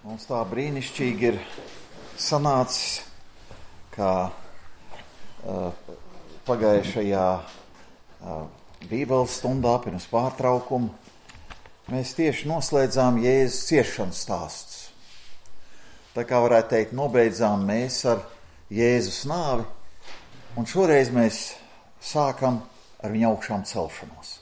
Mums tā brīnišķīgi ir sanācis, kā pagājušajā Bībeles stundā pirms pārtraukuma mēs tieši noslēdzām Jēzus ciešanas stāstus. Tā kā varētu teikt, nobeidzām mēs ar Jēzus nāvi, un šoreiz mēs sākam ar viņa augšām celšanos.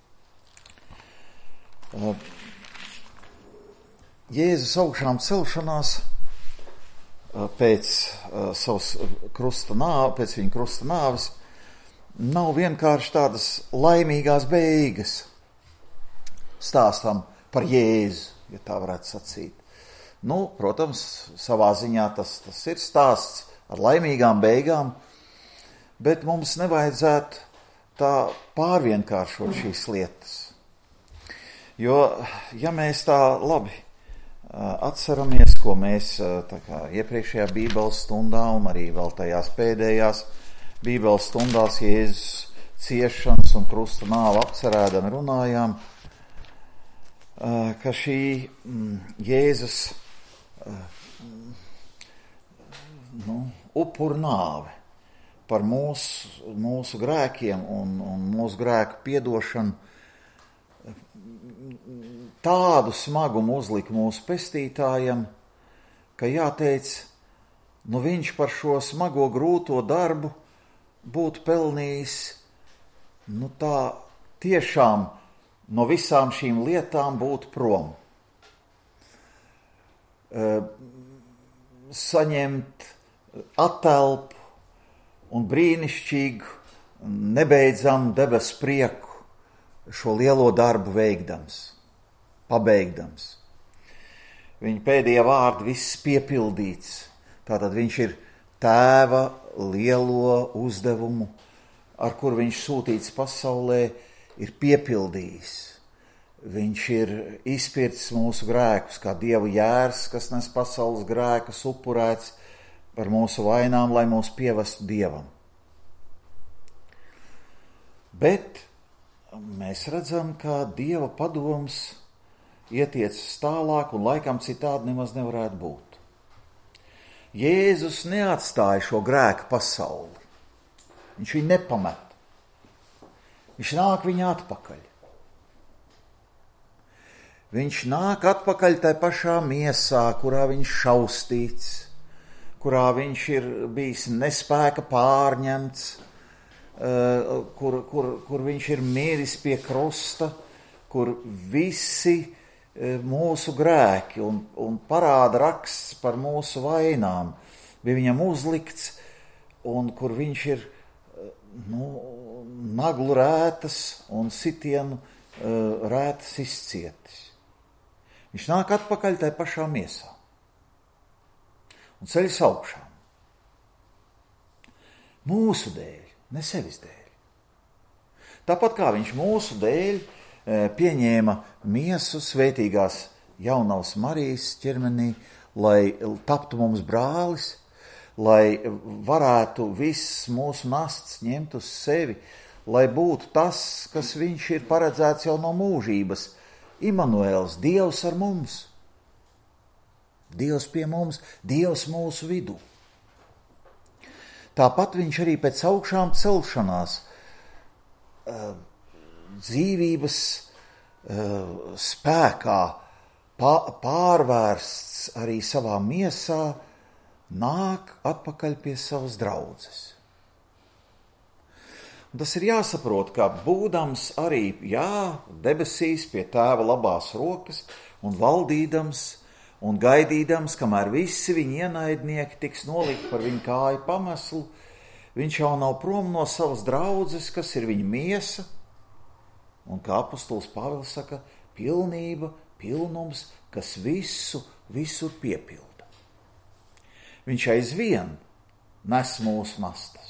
Jēzus augšām celšanās pēc viņa krusta nāves nav vienkārši tādas laimīgās beigas stāstam par Jēzu, ja tā varētu sacīt. Protams, savā ziņā tas ir stāsts ar laimīgām beigām, bet mums nevajadzētu tā pārvienkāršot šīs lietas. Jo, ja mēs tā labi atceramies, ko mēs iepriekšējā Bībeles stundā un arī vēl tajās pēdējās Bībeles stundās Jēzus ciešanas un krusta nāvi apcerēdami runājām, ka šī Jēzus upur nāve par mūsu grēkiem un mūsu grēku piedošanu tādu smagumu uzlika mūsu pestītājam, ka jāteic, viņš par šo smago grūto darbu būtu pelnījis, tā tiešām no visām šīm lietām būtu prom. Saņemt atelpu un brīnišķīgu, nebeidzamu debesu prieku šo lielo darbu veikdams. Pabeigdams. Viņa pēdējie vārdi viss piepildīts. Tātad viņš ir tēva lielo uzdevumu, ar kur viņš sūtīts pasaulē, ir piepildījis. Viņš ir izpircis mūsu grēkus, kā Dieva jērs, kas nes pasaules grēkus, upurēts par mūsu vainām, lai mūs pievestu Dievam. Bet mēs redzam, ka Dieva padoms ietiecas tālāk un laikam citādi nemaz nevarētu būt. Jēzus neatstāja šo grēku pasauli. Viņš viņu nepamet. Viņš nāk viņu atpakaļ. Viņš nāk atpakaļ tai pašā miesā, kurā viņš šaustīts, kurā viņš ir bijis nespēka pārņemts, kur viņš ir miris pie krusta, kur visi mūsu grēki un parāda raksts par mūsu vainām bija viņam uzlikts, un kur viņš ir naglu rētas un sitienu rētas izcietis. Viņš nāk atpakaļ tai pašā miesā un ceļas augšām. Mūsu dēļ, ne sevis dēļ. Tāpat kā viņš mūsu dēļ pieņēma miesu svētīgās jaunavas Marijas ķermenī, lai taptu mums brālis, lai varētu viss mūsu nasts ņemt uz sevi, lai būtu tas, kas viņš ir paredzēts jau no mūžības. Imanuēls, Dievs ar mums, Dievs pie mums, Dievs mūsu vidū. Tāpat viņš arī pēc augšām celšanās dzīvības spēkā pārvērsts arī savā miesā, nāk atpakaļ pie savas draudzes. Un tas ir jāsaprot, ka būdams arī, debesīs pie tēva labās rokas un valdīdams un gaidīdams, kamēr visi viņa ienaidnieki tiks nolikt par viņu kāju pameslu, viņš jau nav prom no savas draudzes, kas ir viņa miesa, un kā apostols Pāvils saka, pilnība, pilnums, kas visur piepilda. Viņš aizvien nes mūsu nastas.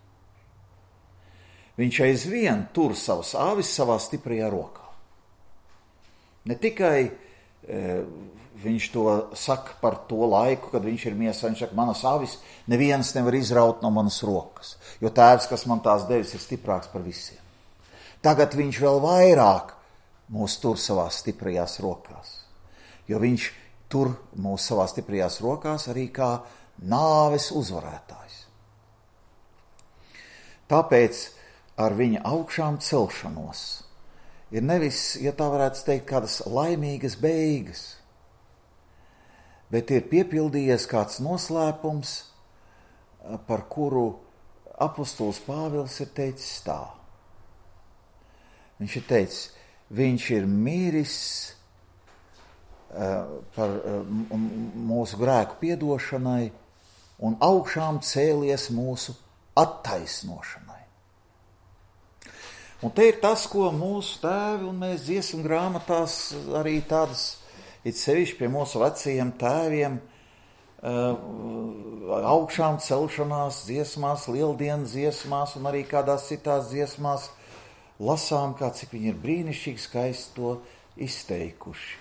Viņš aizvien tur savas avis savā stiprajā rokā. Ne tikai viņš to saka par to laiku, kad viņš ir miesā, viņš saka, manas avis neviens nevar izraut no manas rokas, jo tēvs, kas man tās devis, ir stiprāks par visiem. Tagad viņš vēl vairāk mūs tur savās stiprajās rokās, jo viņš tur mūs savā stiprajās rokās arī kā nāves uzvarētājs. Tāpēc ar viņa augšām celšanos ir nevis, ja tā varētu teikt, kādas laimīgas beigas, bet ir piepildījies kāds noslēpums, par kuru apostols Pāvils ir teicis tā. Viņš ir teicis, viņš ir miris par mūsu grēku piedošanai un augšām cēlies mūsu attaisnošanai. Un te ir tas, ko mūsu tēvi un mēs dziesmu grāmatās arī tādas, it sevišķi pie mūsu vecajiem tēviem, augšām celšanās dziesmās, lieldienas dziesmās un arī kādās citās dziesmās lasām, kā cik viņi ir brīnišķīgi skaisti to izteikuši,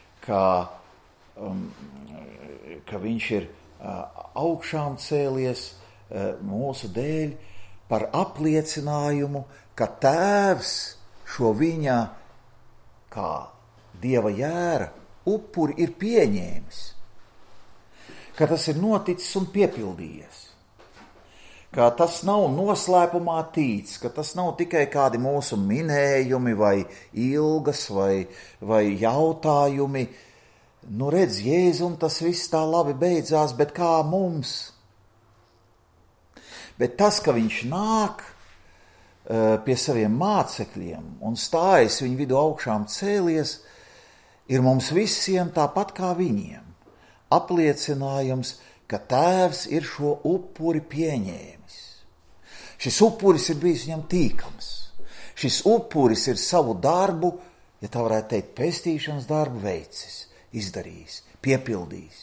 ka viņš ir augšām cēlies mūsu dēļ par apliecinājumu, ka tēvs šo viņa kā dieva jēra upuri ir pieņēmis, ka tas ir noticis un piepildījies, ka tas nav noslēpumā tīts, ka tas nav tikai kādi mūsu minējumi vai ilgas vai jautājumi. Nu redz, Jēzum, tas viss tā labi beidzās, bet kā mums? Bet tas, ka viņš nāk pie saviem mācekļiem un stājas viņu vidu augšām cēlies, ir mums visiem tāpat kā viņiem apliecinājums, ka tēvs ir šo upuri pieņēmis. Šis upuris ir bijis viņam tīkams. Šis upuris ir savu darbu, ja tā varētu teikt, pestīšanas darbu veicis, izdarījis, piepildījis.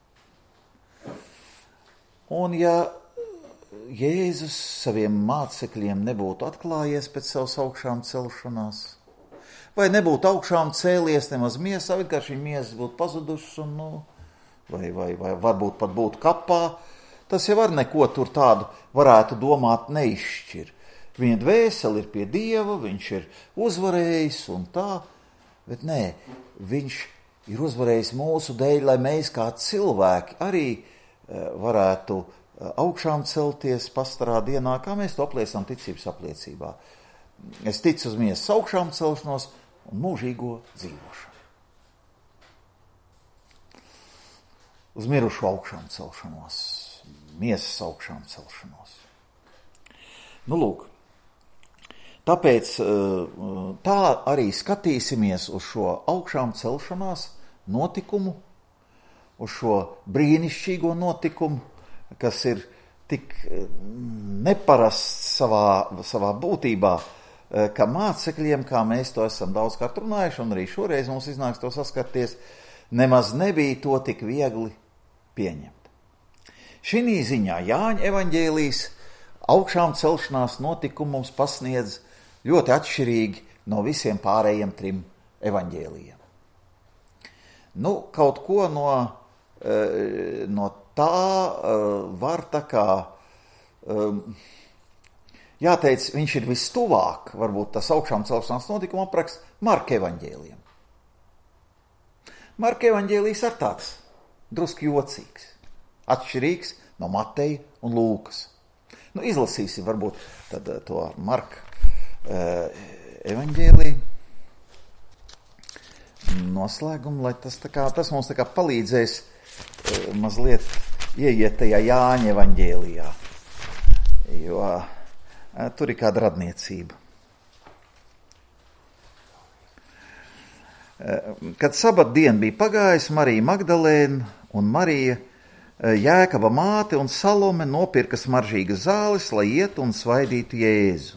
Un ja Jēzus saviem mācekļiem nebūtu atklājies pēc savas augšām celšanās, vai nebūtu augšām cēlies nemaz miesā, vienkārši viņa miesas būtu pazudušas un, vai varbūt pat būtu kapā, tas jau ar neko tur tādu varētu domāt neizšķir. Viņa dvēseli ir pie Dieva, viņš ir uzvarējis un tā, bet nē, viņš ir uzvarējis mūsu dēļ, lai mēs kā cilvēki arī varētu augšām celties pastarā dienā, kā mēs to apliecinām ticības apliecībā. Es ticu uz miesas augšām celšanos un mūžīgo dzīvošanu. Uz mirušu augšām celšanos, miesas augšām celšanos. Nu, lūk, tāpēc tā arī skatīsimies uz šo augšām celšanās notikumu, uz šo brīnišķīgo notikumu, kas ir tik neparasts savā būtībā, ka mācekļiem, kā mēs to esam daudzkārt runājuši, un arī šoreiz mums iznāks to saskarties, nemaz nebija to tik viegli pieņemt. Šī ziņā Jāņa evaņģēlijs augšām celšanās notikumu mums pasniedz ļoti atšķirīgi no visiem pārējiem 3 evaņģēlijiem. Nu, kaut ko no tā var tā kā, jāteic, viņš ir vistuvāk, varbūt tas augšām celšanās notikuma apraksts Marka evaņģēlijam. Marka evaņģēlijs ir tāds druski jocīgs, atšķirīgs no Mateja un Lūkas. Nu, izlasīsim varbūt tad to Marka evaņģēliju noslēgumu, lai tas mums tā kā palīdzēs mazliet ieiet tajā Jāņa evaņģēlijā, jo tur ir kāda radniecība. Kad sabatdiena bija pagājis, Marija Magdalēna un Marija, Jēkaba māte un Salome nopirka smaržīgas zāles, lai iet un svaidītu Jēzu.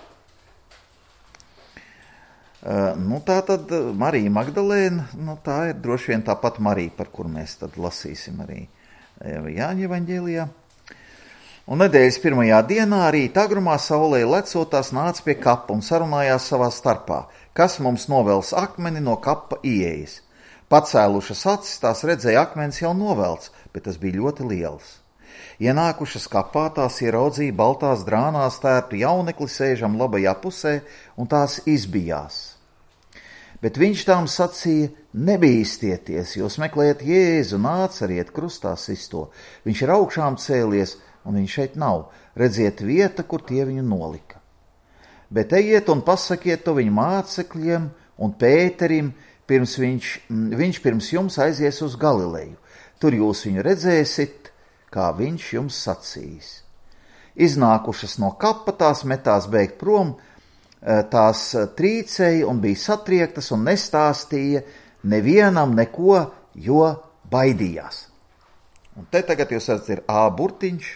Tā tad Marija Magdalēna, tā ir droši vien tāpat Marija, par kur mēs tad lasīsim arī Jāņa evaņģēlijā. Un nedēļas pirmajā dienā rīt agrumā saulē lecot tās nāca pie kapa un sarunājās savā starpā, kas mums novels akmeni no kapa ieejas. Pacēlušas acis tās redzēja akmens jau novelts, bet tas bija ļoti liels. Ienākušas kapā tās ieraudzīja baltās drānās tērtu jaunekli sēžam labajā pusē un tās izbijās. Bet viņš tām sacīja: nebīstieties, jūs meklējat Jēzu, nācariet krustā sisto. Viņš ir augšām cēlies, un viņš šeit nav. Redziet vieta, kur tie viņu nolika. Bet ejiet un pasakiet to viņa mācekļiem un Pēterim, viņš pirms jums aizies uz Galileju. Tur jūs viņu redzēsit, kā viņš jums sacīs. Iznākušas no kapa, tās metās beigt prom, tās trīcēja un bija satriektas un nestāstīja nevienam neko, jo baidījās. Un te tagad jūs redzat, ir A burtiņš,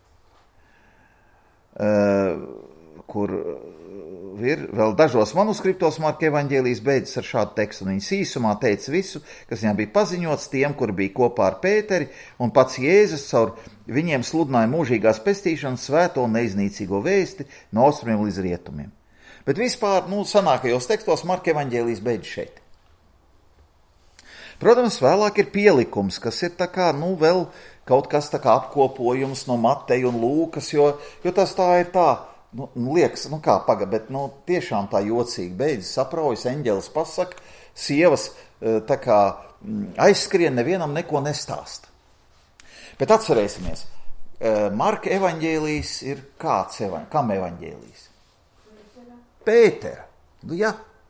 kur ir vēl dažos manuskriptos Marka evaņģēlijs beidzas ar šādu tekstu, un viņas īsumā teica visu, kas viņam bija paziņots tiem, kuri bija kopā ar Pēteri, un pats Jēzus caur viņiem sludināja mūžīgās pestīšanas svēto un neiznīcīgo vēsti no austrumiem līdz rietumiem. Bet vispār, sanākajos tekstos Marka evaņģēlijs beidz šeit. Protams, vēlāk ir pielikums, kas ir tā kā, vēl kaut kas tā kā apkopojums no Mateja un Lūkas, jo tas tā ir tā, liekas, bet tiešām tā jocīgi beidzas, sapraujas, eņģelis pasaka, sievas tā kā aizskrien, nevienam neko nestāsta. Bet atcerēsimies, Marka evaņģēlijs ir kāds kam evaņģēlijs? Pētera. Jā.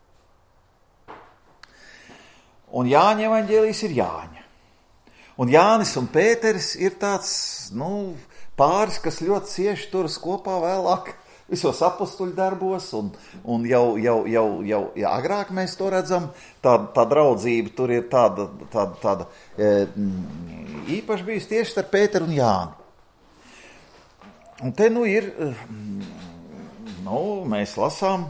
Un Jāņa evaņģēlijs ir Jāņa. Un Jānis un Pēteris ir tāds, pāris, kas ļoti cieši turas kopā vēlāk visos apostuļu darbos, un jau agrāk mēs to redzam, tā draudzība tur ir tāda īpaši bijusi tieši starp Pēteru un Jāni. Un te ir, mēs lasām,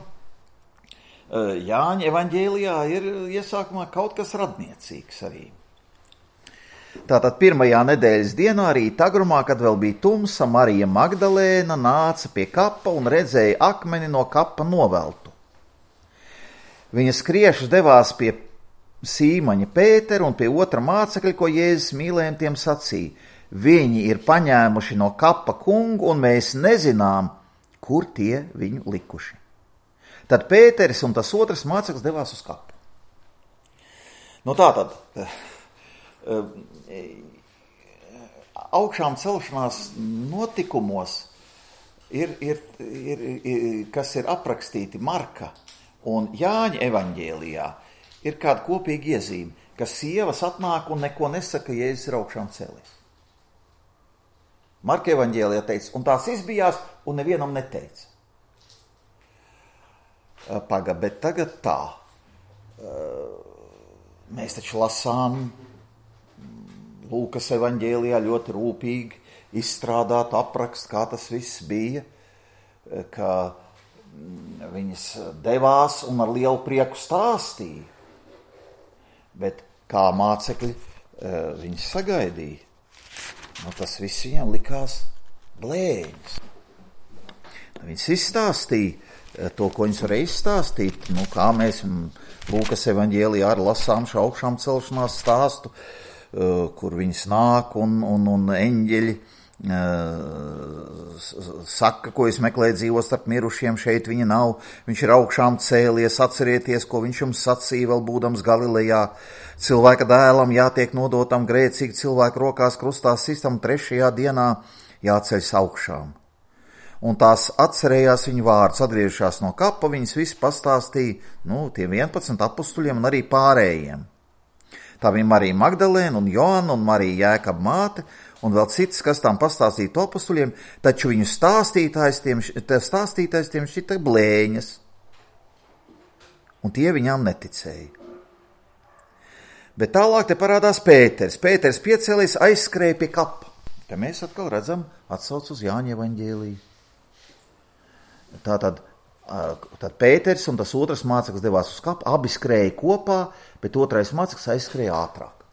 Jāņa evaņģēlijā ir iesākumā kaut kas radniecīgs arī. Tātad pirmajā nedēļas dienā rīta agrumā, kad vēl bija tumsa, Marija Magdalēna nāca pie kapa un redzēja akmeni no kapa noveltu. Viņa skriešus devās pie Sīmaņa Pētera un pie otra mācekļa, ko Jēzus mīlējām, tiem sacīja: viņi ir paņēmuši no kapa kungu, un mēs nezinām, kur tie viņu likuši. Tad Pēteris un tas otrs māceklis devās uz kapu. Tātad, augšām celšanās notikumos kas ir aprakstīti Marka un Jāņa evaņģēlijā, ir kāda kopīga iezīme, ka sievas atnāk un neko nesaka, Jēzus ir augšām cēlies. Marka evaņģēlijā teica, un tās izbijās un nevienam neteica. Bet tagad tā. Mēs taču lasām Lūkas evaņģēlijā ļoti rūpīgi izstrādāt aprakstu, kā tas viss bija, ka viņas devās un ar lielu prieku stāstīja, bet kā mācekļi viņas sagaidīja. Tas viss viņam likās blēņas. Viņas izstāstīja to, ko viņas varēja izstāstīt, kā mēs Lūkas evaņģēlijā arī lasām šo augšām celšanās stāstu, kur viņas nāk un eņģeļi saka, ko es meklēju dzīvot starp mirušiem, šeit viņa nav, viņš ir augšām cēlies, atcerieties, ko viņš jums sacīja vēl būdams Galilejā, cilvēka dēlam jātiek nodotam grēcīgi cilvēku rokās krustā sistam, 3. dienā jāceļas augšām. Un tās atcerējās viņu vārdus, atgriežās no kapa, viņas visi pastāstīja, tiem 11 apustuļiem un arī pārējiem. Tā bija Marija Magdalēna un Joanna un Marija Jēkaba māte un vēl citas, kas tām pastāstīja to apustuļiem, taču viņu stāstītājs tiem šķita blēņas. Un tie viņām neticēja. Bet tālāk te parādās Pēters. Pēters piecēlies, aizskrēja pie kapa. Te mēs atkal redzam atsauc uz Jāņa evaņģēliju. Tātad Pēters un tas otrs māceklis devās uz kapu, abi skrēja kopā, bet otrais māceklis aizskrēja ātrāk.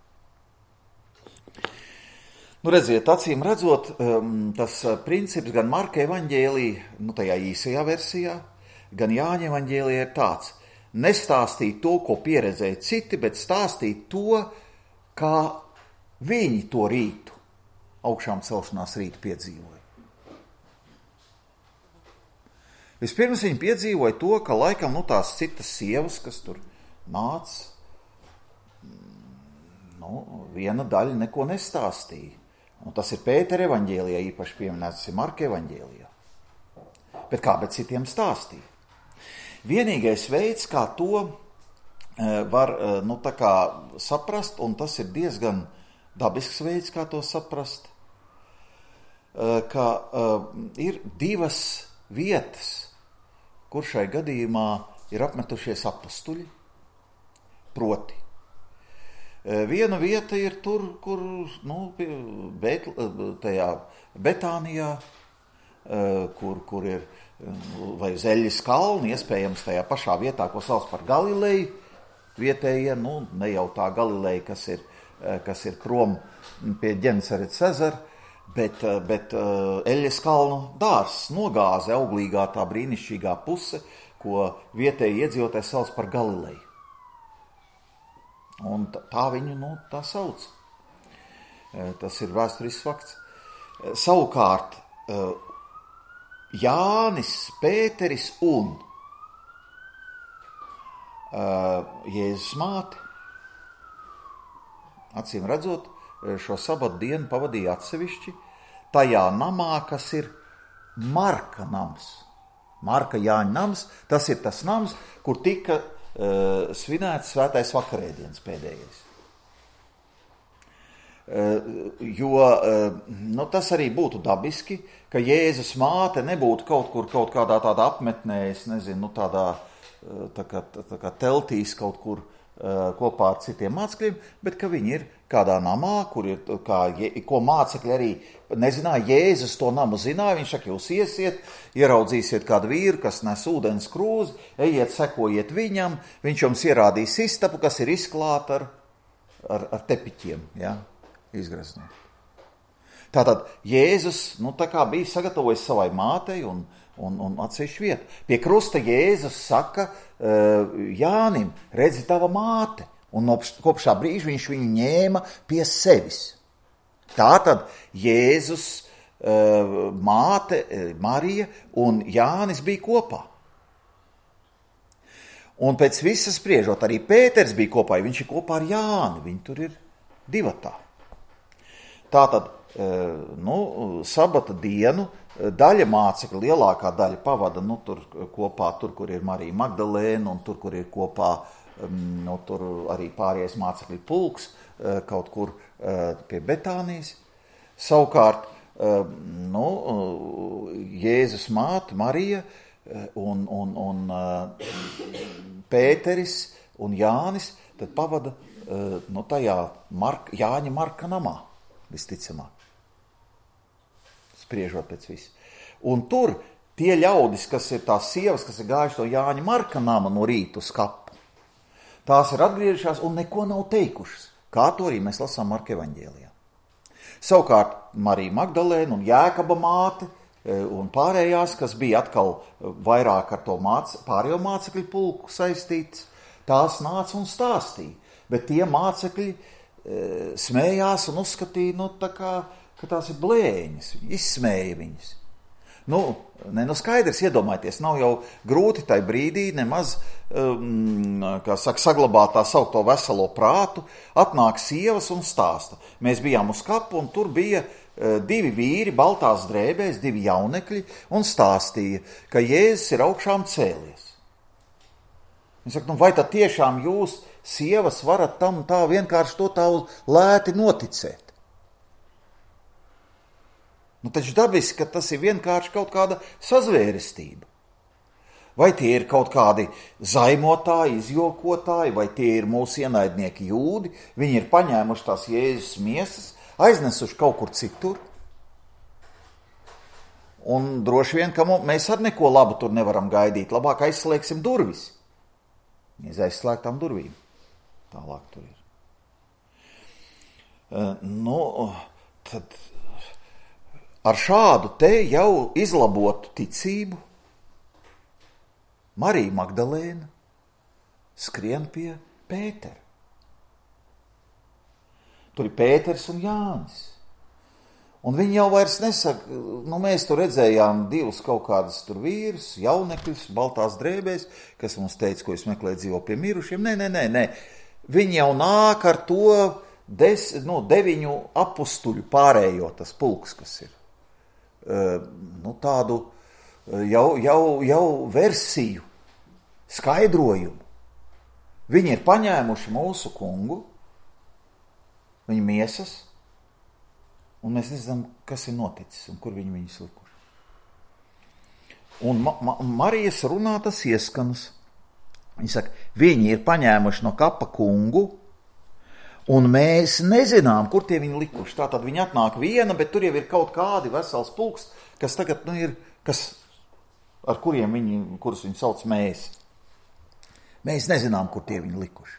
Redziet, acīm redzot, tas princips gan Marka evaņģēlī, tajā īsajā versijā, gan Jāņa evaņģēlī ir tāds: nestāstīt to, ko pieredzēja citi, bet stāstīt to, kā viņi to rītu, augšām celšanās rītu piedzīvoja. Vispirms viņi piedzīvoja to, ka laikam tās citas sievas, kas tur nāca, viena daļa neko nestāstīja. Un tas ir Pētera evaņģēlijā, īpaši pieminēts ir Marka evaņģēlijā. Bet kā bet citiem stāstīja? Vienīgais veids, kā to var tā kā saprast, un tas ir diezgan dabisks veids, kā to saprast, ka ir divas vietas, kur šai gadījumā ir apmetušies apustuļi, proti. Viena vieta ir tur, kur, tajā Betānijā, kur ir, vai uz Eļļas kalnu, iespējams tajā pašā vietā, ko sauc par Galileju, vietējie, ne jau tā Galileja, kas ir prom pie Ģenesaretes ezera, bet Eļļas kalnu dārzs, nogāze, auglīgā tā brīnišķīgā puse, ko vietēji iedzīvotāji sauc par Galileju. Un tā viņu, tā sauc. Tas ir vēsturisks fakts. Savukārt, Jānis, Pēteris un Jēzus māte, acīm redzot, šo sabatu dienu pavadīja atsevišķi tajā namā, kas ir Marka nams. Marka Jāņa nams, tas ir tas nams, kur tika svinēts svētais vakarēdienas pēdējais. Jo tas arī būtu dabiski, ka Jēzus māte nebūtu kaut kādā tādā apmetnē, es nezinu, tādā tā kā teltīs kaut kur kopā ar citiem mācekļiem, bet ka viņi ir kādā namā, kur ir, ko mācekļi arī nezināja, Jēzus to namu zināja, viņš saka, jūs iesiet, ieraudzīsiet kādu vīru, kas nes ūdens krūzi, ejiet, sekojiet viņam, viņš jums ierādīs istabu, kas ir izklāta ar tepiķiem, ja, izgraznot. Tātad Jēzus, tā kā bija sagatavojis savai mātei un atsevišķu vietu. Pie krusta Jēzus saka Jānim, redzi tava māte, un kopš tā brīža viņš viņu ņēma pie sevis. Tātad Jēzus māte Marija un Jānis bija kopā. Un pēc visas spriežot, arī Pēters bija kopā, ja viņš ir kopā ar Jāni, viņi tur ir divatā. Tātad, sabata dienu daļa mācekļa, lielākā daļa pavada, tur kopā, tur, kur ir Marija Magdalēna, un tur, kur ir kopā, tur arī pārējais mācekļu pulks, kaut kur pie Betānijas. Savukārt, Jēzus māte Marija un Pēteris un Jānis tad pavada tajā Jāņa Marka namā, visticamāk. Spriežot pēc visu. Un tur tie ļaudis, kas ir tās sievas, kas ir gājuši to Jāņa Marka nama no rīta uz kapu, tās ir atgriežušās un neko nav teikušas. Kā to arī mēs lasām Marka evaņģēlijā. Savukārt Marija Magdalēna un Jēkaba māte un pārējās, kas bija atkal vairāk ar to pārējo mācekļu pulku saistīts, tās nāca un stāstīja. Bet tie mācekļi smējās un uzskatīja, ka tās ir blēņas, izsmēja viņas. Skaidrs, iedomājieties, nav jau grūti tai brīdī nemaz, saglabāt tā saukto veselo prātu, atnāk sievas un stāsta. Mēs bijām uz kapu un tur bija divi vīri baltās drēbēs, divi jaunekļi un stāstīja, ka Jēzus ir augšām cēlies. Viņi saka, vai tad tiešām jūs, sievas, varat tam tā vienkārši to tā lēti noticēt? Taču dabiski, ka tas ir vienkārši kaut kāda sazvērestība. Vai tie ir kaut kādi zaimotāji, izjokotāji, vai tie ir mūsu ienaidnieki jūdi, viņi ir paņēmuši tās Jēzus miesas, aiznesuši kaut kur citur. Un droši vien, ka mēs ar neko labu tur nevaram gaidīt, labāk aizslēgsim durvis. Mēs aizslēgtām durvīm. Tālāk tur ir. Tad ar šādu te jau izlabotu ticību Marija Magdalēna skrien pie Pētera. Tur ir Pēters un Jānis. Un viņi jau vairs nesaka, mēs tur redzējām divus kaut kādus tur vīrus, jaunekļus, baltās drēbēs, kas mums teica, ko es meklēju dzīvo pie mirušiem. Nē. Viņi jau nāk ar to 9 apustuļu pārējo tas pulks, kas ir. Tādu jau versiju, skaidrojumu. Viņi ir paņēmuši mūsu kungu, viņa miesas, un mēs nezinām, kas ir noticis un kur viņi viņus likuši. Un Marijas runā tas ieskanas. Viņa saka, viņi ir paņēmuši no kapa kungu, un mēs nezinām, kur tie viņi likuši. Tātad viņi atnāk viena, bet tur jau ir kaut kādi vesels pulks, kas tagad ir, ar kurus viņi sauc mēs. Mēs nezinām, kur tie viņi likuši.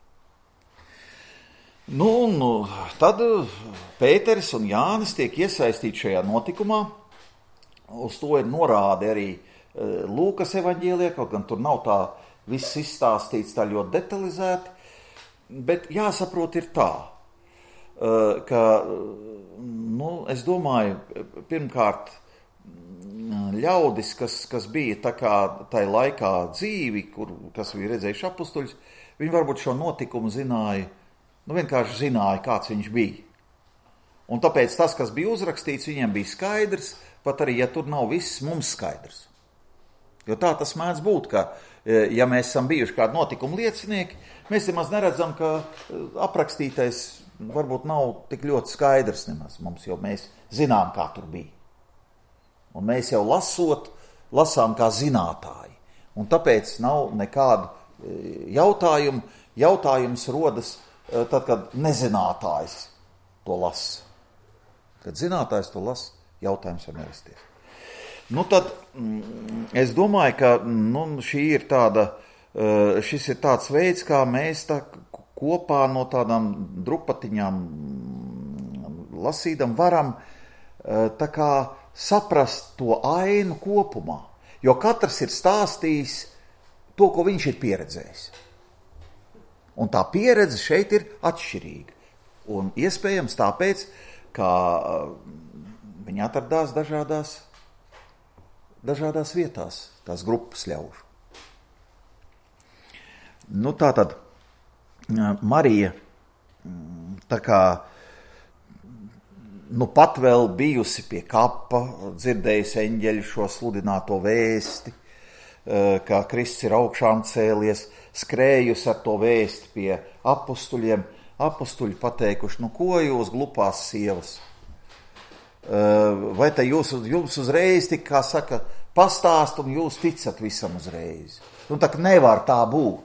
Tad Pēteris un Jānis tiek iesaistīti šajā notikumā. Uz to ir norāde arī Lūkas evaņģēlijā, kaut gan tur nav tā viss izstāstīts tā ļoti detalizēti, bet jāsaprot ir tā, ka, es domāju, pirmkārt, ļaudis, kas bija tā kā tai laikā dzīvi, kas bija redzējuši apustuļus, viņi varbūt šo notikumu zināja, vienkārši zināja, kāds viņš bija. Un tāpēc tas, kas bija uzrakstīts, viņiem bija skaidrs, pat arī, ja tur nav viss mums skaidrs. Jo tā tas mēdz būt, ka, ja mēs esam bijuši kādi notikumu liecinieki, mēs nemaz neredzam, ka aprakstītais varbūt nav tik ļoti skaidrs nemaz mums, jo mēs zinām, kā tur bija. Un mēs jau lasām kā zinātāji. Un tāpēc nav nekādu jautājumu. Jautājums rodas tad, kad nezinātājs to lasa. Kad zinātājs to lasa, jautājums var nerasties. Tad es domāju, ka šis ir tāds veids, kā mēs tā kopā no tādām drupatiņām lasīdam varam tā kā saprast to ainu kopumā. Jo katrs ir stāstījis to, ko viņš ir pieredzējis. Un tā pieredze šeit ir atšķirīga. Un iespējams tāpēc, ka viņi atradās dažādās vietās, tās grupas ļaužu. Tātad Marija tā kā pat vēl bijusi pie kapa, dzirdējusi eņģeļu šo sludināto vēsti, ka Kristus ir augšām cēlies, skrējusi ar to vēsti pie apustuļiem. Apustuļi pateikuši, ko jūs glupās sievas? Vai te jums uzreiz tik, kā saka, pastāst un jūs ticat visam uzreiz? Tā nevar tā būt.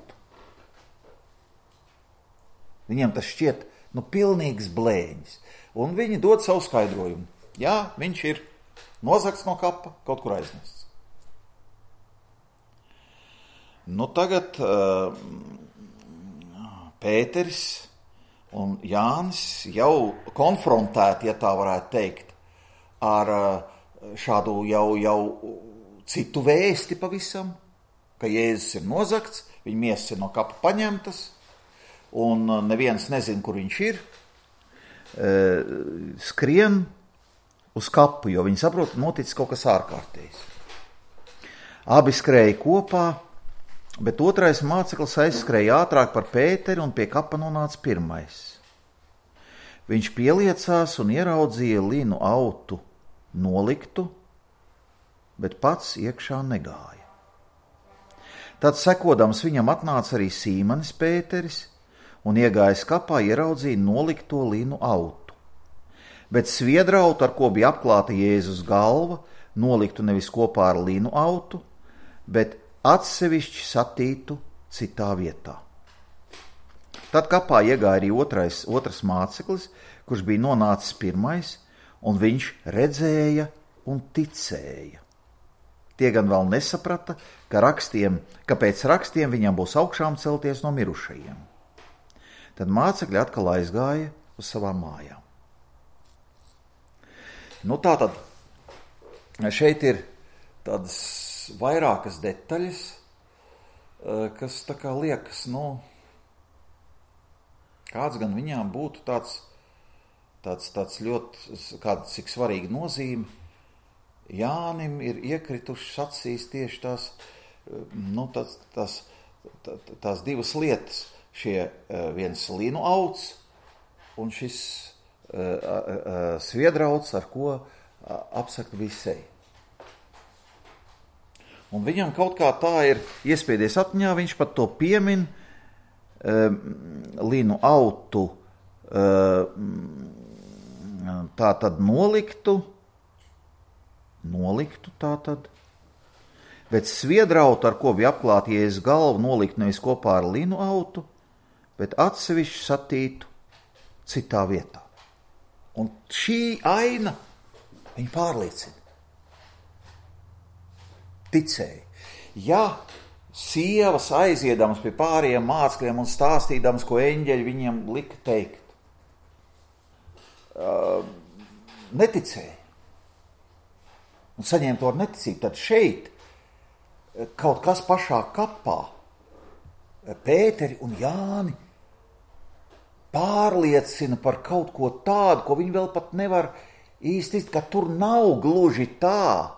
Viņiem tas šķiet, pilnīgs blēņas. Un viņi dod savu skaidrojumu. Jā, viņš ir nozagts no kapa, kaut kur aiznests. Tagad Pēteris un Jānis jau konfrontēti, ja tā varētu teikt, ar šādu jau citu vēsti pavisam, ka Jēzus ir nozagts, viņa miesas ir no kapa paņemtas, un neviens nezin, kur viņš ir, skrien uz kapu, jo viņi saprot, noticis kaut kas ārkārtējs. Abi skrēja kopā, bet otrais māceklis aizskrēja ātrāk par Pēteri un pie kapa nonāca pirmais. Viņš pieliecās un ieraudzīja linu autu noliktu, bet pats iekšā negāja. Tad sekodams viņam atnāca arī Sīmanis Pēteris un iegājis kapā ieraudzīja nolikto linu autu. Bet sviedrautu, ar ko bija apklāta Jēzus galva, noliktu nevis kopā ar linu autu, bet atsevišķi satītu citā vietā. Tad kapā iegāja arī otrs māceklis, kurš bija nonācis pirmais, un viņš redzēja un ticēja. Tie gan vēl nesaprata, ka pēc rakstiem viņam būs augšām celties no mirušajiem. Tad mācekļi atkal aizgāja uz savām mājām. Tātad šeit ir tādas vairākas detaļas, kas tā kā liekas, kāds gan viņām būtu tāds tāds ļoti, kāda cik svarīga nozīme. Jānim ir iekritušas acīs tieši tās divas lietas. Šie viens linu auds un šis sviedrauds, ar ko apsakt visai. Un viņam kaut kā tā ir iespiedies atmiņā, viņš pat to piemin, linu autu tā tad noliktu tā tad, bet sviedrautu, ar ko bija apklāta Jēzus galvu, noliktu nevis kopā ar linu autu, bet atsevišķi satītu citā vietā. Un šī aina viņu pārliecina. Ticēja. Ja sievas aiziedams pie pāriem mācekļiem un stāstīdams, ko eņģeļi viņiem lika teikt, neticēja un saņēma to ar neticību, tad šeit kaut kas pašā kapā Pēteri un Jāni pārliecina par kaut ko tādu, ko viņi vēl pat nevar īsti, ka tur nav gluži tā.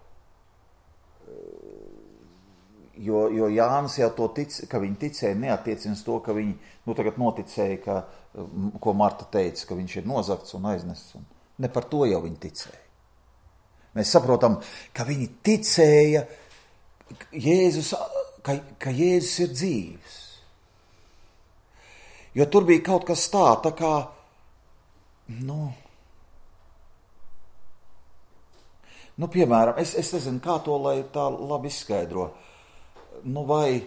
Jo Jānis jau to ka viņi ticēja, neattiecina to, ka viņi tagad noticēja, ko Marta teica, ka viņš ir nozagts un aiznests. Ne par to jau viņi ticēja. Mēs saprotam, ka viņi ticēja, ka Jēzus ir dzīvs. Jo tur bija kaut kas tā kā, piemēram, es nezinu, kā to, lai tā labi izskaidro. Vai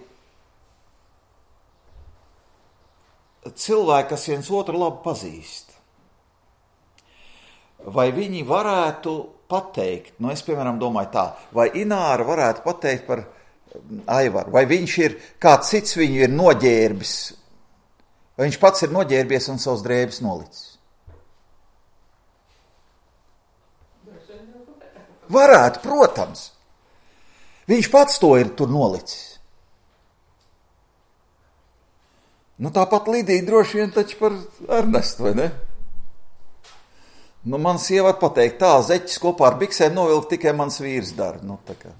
cilvēki, kas viens otru labi pazīst, vai viņi varētu pateikt, es, piemēram, domāju tā, vai Ināra varētu pateikt par Aivaru, vai viņš ir, kāds cits viņu ir noģērbis, vai viņš pats ir noģērbies un savus drēbes nolicis. Varētu, protams. Viņš pats to ir tur nolicis. Tāpat Lidija droši vien taču par Ernestu, vai ne? Man sieva var pateikt, tā zeķis kopā ar biksēm novilkt tikai mans vīrs dara. Tā kā.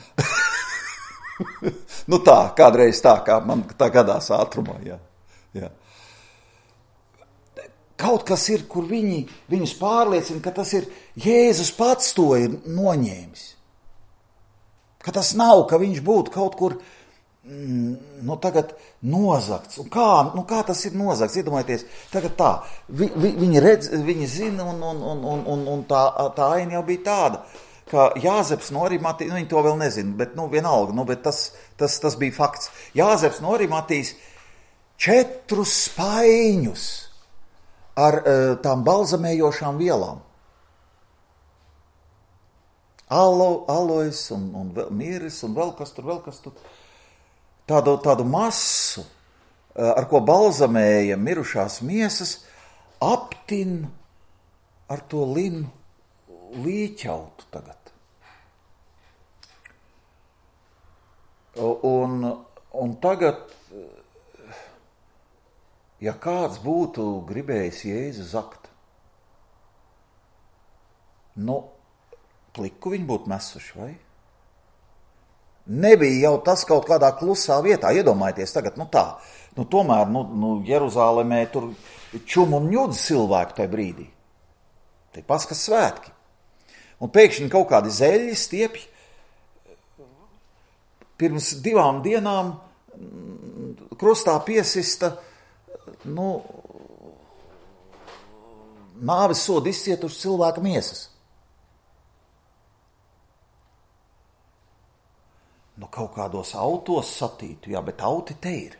Tā, kādreiz tā, kā man tā gadās ātrumā, jā. Kaut kas ir, kur viņus pārliecina, ka tas ir Jēzus pats to ir noņēmis. Ka tas nav, ka viņš būtu kaut kur tagad nozagts. Un kā tas ir nozagts? Iedomājieties, tagad tā, viņi redz, viņi zina, un tā aina jau bija tāda, ka Jāzeps no Arimatijas, viņi to vēl nezina, bet vienalga, bet tas bija fakts. Jāzeps no Arimatijas 4 spaiņus ar tām balzamējošām vielām. Alojas un miris un vēl kas tur. Tādu masu, ar ko balzamēja mirušās miesas, aptin ar to linu līķautu tagad. Un tagad, ja kāds būtu gribējis Jēzu zakt, pliku viņi būtu mesuši, vai? Nebija jau tas kaut kādā klusā vietā, iedomājieties tagad, tomēr, Jeruzālēmē tur čum un ņudz cilvēku tajā brīdī. Te Paskas svētki. Un pēkšņi kaut kādi zeļi stiepji pirms 2 dienām krustā piesista, nāves sodu izcietuši cilvēka miesas. Kaut kādos autos satītu, bet auti te ir.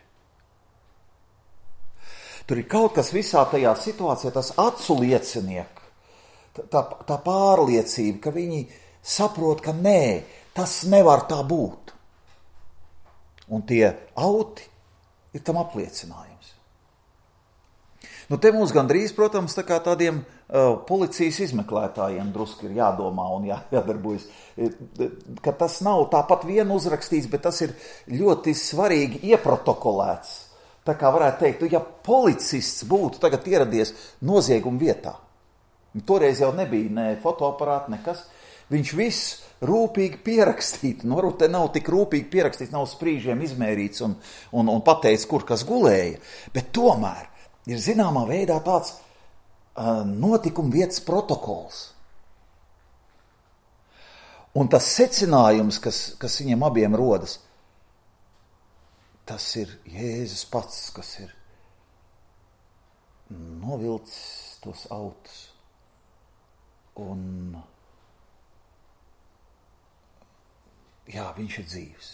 Tur ir kaut kas visā tajā situācijā, tas acu liecinieki, tā pārliecība, ka viņi saprot, ka nē, tas nevar tā būt. Un tie auti ir tam apliecinājums. Te mums gandrīz, protams, tā kā tādiem policijas izmeklētājiem drusku ir jādomā un jādarbojas, ka tas nav tāpat vien uzrakstīts, bet tas ir ļoti svarīgi ieprotokolēts. Tā kā varētu teikt, ja policists būtu tagad ieradies nozieguma vietā, Toreiz jau nebija ne fotoaparāti, nekas. Viņš viss rūpīgi pierakstīts. Nu, varbūt te nav tik rūpīgi pierakstīts, nav sprīžiem izmērīts un pateicis, kur kas gulēja. Bet tomēr ir zināmā veidā tāds notikuma vietas protokols. Un tas secinājums, kas viņiem abiem rodas, tas ir Jēzus pats, kas ir novilcis tos autus. Un jā, viņš ir dzīvs.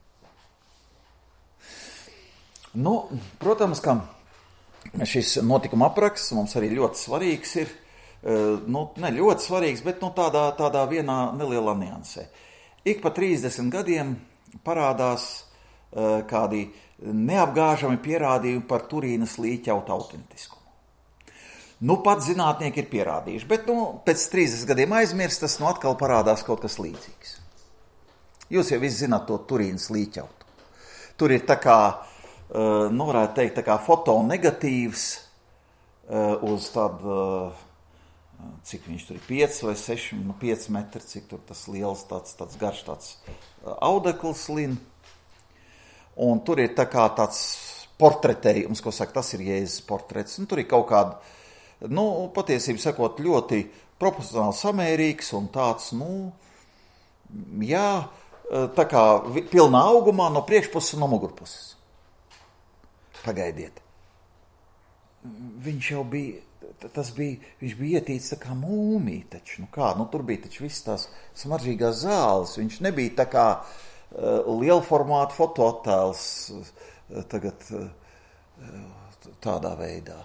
Nu, protams, ka šis notikuma apraksts mums arī ļoti svarīgs ir. Ne ļoti svarīgs, bet tādā vienā nelielā niansē. Ik pa 30 gadiem parādās kādi neapgāžami pierādījumi par Turīnas līķauta autentiskumu. Nu, pat zinātnieki ir pierādījuši, bet pēc 30 gadiem aizmirst, tas atkal parādās kaut kas līdzīgs. Jūs jau visi zināt to Turīnas līķautu. Tur ir tā kā, varētu teikt, tā kā fotonegatīvs uz tādu, cik viņš tur ir, 5 vai 6, 5 metri, cik tur tas liels, tāds garš, tāds audekls lin. Un tur ir tā kā tāds portretējums, ko saka, tas ir Jēzus portrets. Un tur ir kaut kāda, patiesību sakot, ļoti proporcionāli samērīgs un tāds, jā, tā kā pilnā augumā no priekšpuses un no mugurpuses. Pagaidiet. Viņš jau bija, viņš bija ietīts tā kā mūmija taču. Tur bija taču viss tās smaržīgās zāles. Viņš nebija tā kā lielformāta fotoattēls tagad tādā veidā.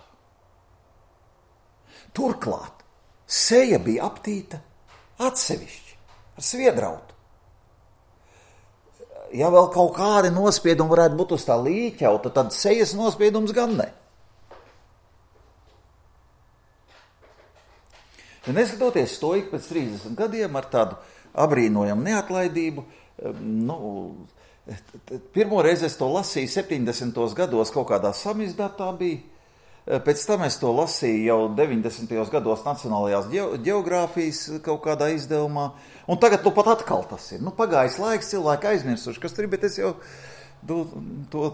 Turklāt seja bija aptīta atsevišķi ar sviedrautu. Ja vēl kaut kādi nospiedumi varētu būt uz tā līķauta, tad sejas nospiedums gan ne. Ja neskatoties to ik pēc 30 gadiem ar tādu abrīnojamu neatlaidību, pirmo reizi es to lasīju 70. gados kaut kādā samizdatā bija, pēc tam es to lasīju jau 90. gados Nacionālajās ģeogrāfijas kaut kādā izdevumā, un tagad pat atkal tas ir. Pagājis laiks, cilvēki aizmirsuši, kas tur ir, bet es jau to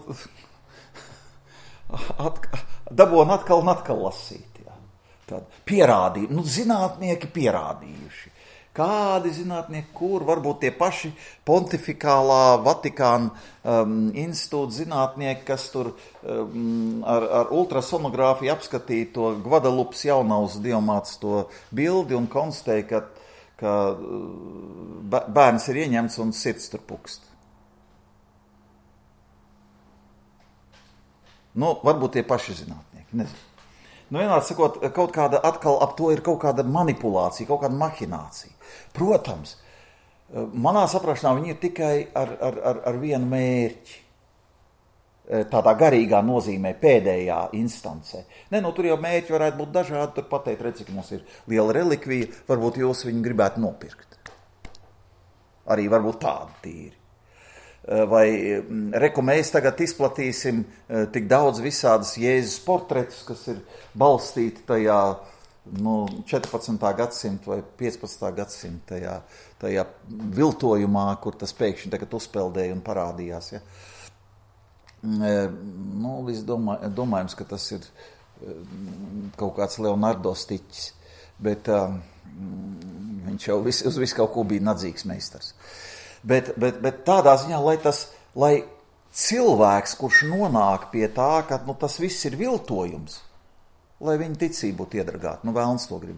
dabonu atkal un atkal lasīt. Pierādīju, zinātnieki pierādījuši. Kādi zinātnieki, kur varbūt tie paši pontifikālā Vatikāna institūta zinātnieki, kas tur ar ultrasonogrāfiju apskatīja to Gvadalupas jaunavas diamāts to bildi un konstatēja, ka bērns ir ieņemts un sirds tur pukst. Varbūt tie paši zinātnieki, nezinu. Vienmēr sakot, kaut kāda atkal ap to ir kaut kāda manipulācija, kaut kāda mahinācija. Protams, manā saprašanā viņi ir tikai ar vienu mērķi. Tādā garīgā nozīmē, pēdējā instancē. Tur jau mērķi varētu būt dažādi, tur pateikt, redz, cik mums ir liela relikvija, varbūt jūs viņu gribētu nopirkt. Arī varbūt tādi tīri. Vai mēs tagad izplatīsim tik daudz visādas Jēzus portretus, kas ir balstīti tajā 14. gadsimta vai 15. gadsimta tajā viltojumā, kur tas pēkšņi tagad uzpeldēja un parādījās. Ja? Domājams, ka tas ir kaut kāds Leonardo stiķis, bet viņš jau uz visu kaut ko bija nadzīgs meistars. Bet tādā ziņā, lai cilvēks, kurš nonāk pie tā, ka tas viss ir viltojums, lai viņa ticība būtu iedragāta. Vēlns to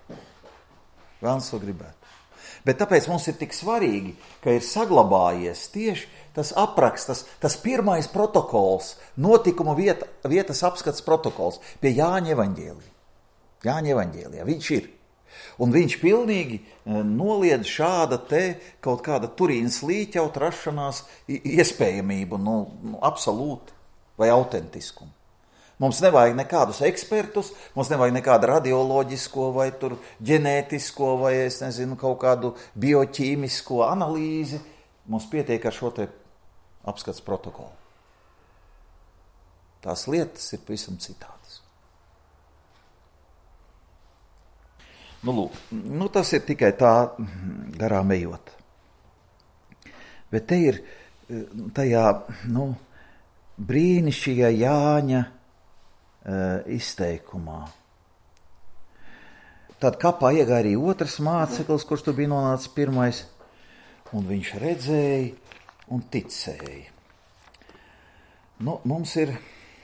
gribētu. Bet tāpēc mums ir tik svarīgi, ka ir saglabājies tieši tas apraksts, tas pirmais protokols, notikuma vietas apskats protokols pie Jāņa evaņģēlijā. Jāņa evaņģēlijā, viņš ir. Un viņš pilnīgi noliedz šāda te kaut kāda Turīnas līķauta rašanās iespējamību, absolūti, vai autentiskumu. Mums nevajag nekādus ekspertus, mums nevajag nekādu radioloģisko vai tur ģenētisko vai, es nezinu, kaut kādu bioķīmisko analīzi. Mums pietiek ar šo te apskats protokolu. Tās lietas ir pavisam citādas. Lūk, tas ir tikai tā garām ejot. Bet te ir tajā, brīnišķīgā Jāņa izteikumā. Tad kapā iegāja arī otrs māceklis, kurš tur bija nonācis pirmais, un viņš redzēja un ticēja. Mums ir,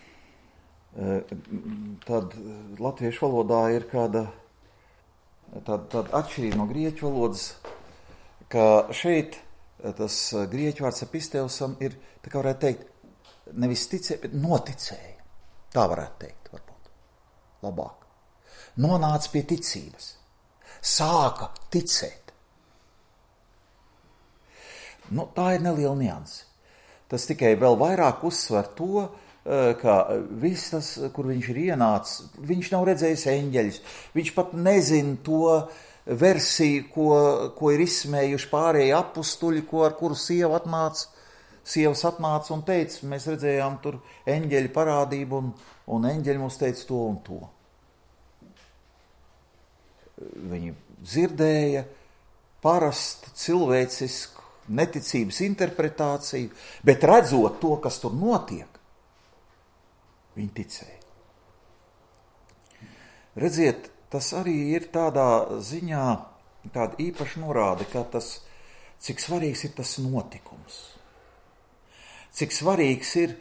tad latviešu valodā ir kāda tāda atšķirība no grieķu valodas, ka šeit tas grieķu vārds epistevsam ir, tā kā varētu teikt, nevis ticēja, bet noticēja. Tā varētu teikt, varbūt. Labāk. Nonāca pie ticības. Sāka ticēt. Tā ir neliela nianse. Tas tikai vēl vairāk uzsver to, ka viss tas, kur viņš ir ienācis, viņš nav redzējis eņģeļus. Viņš pat nezina to versiju, ko ir izsmējuši pārējie apustuļi, ar kuru sievas atnāca un teica, mēs redzējām tur eņģeļu parādību, un eņģeļi mums teica to un to. Viņi dzirdēja parastu cilvēcisku neticības interpretāciju, bet redzot to, kas tur notiek, viņi ticēja. Redziet, tas arī ir tādā ziņā tāda īpaša norāde, ka cik svarīgs ir tas notikums. Cik svarīgs ir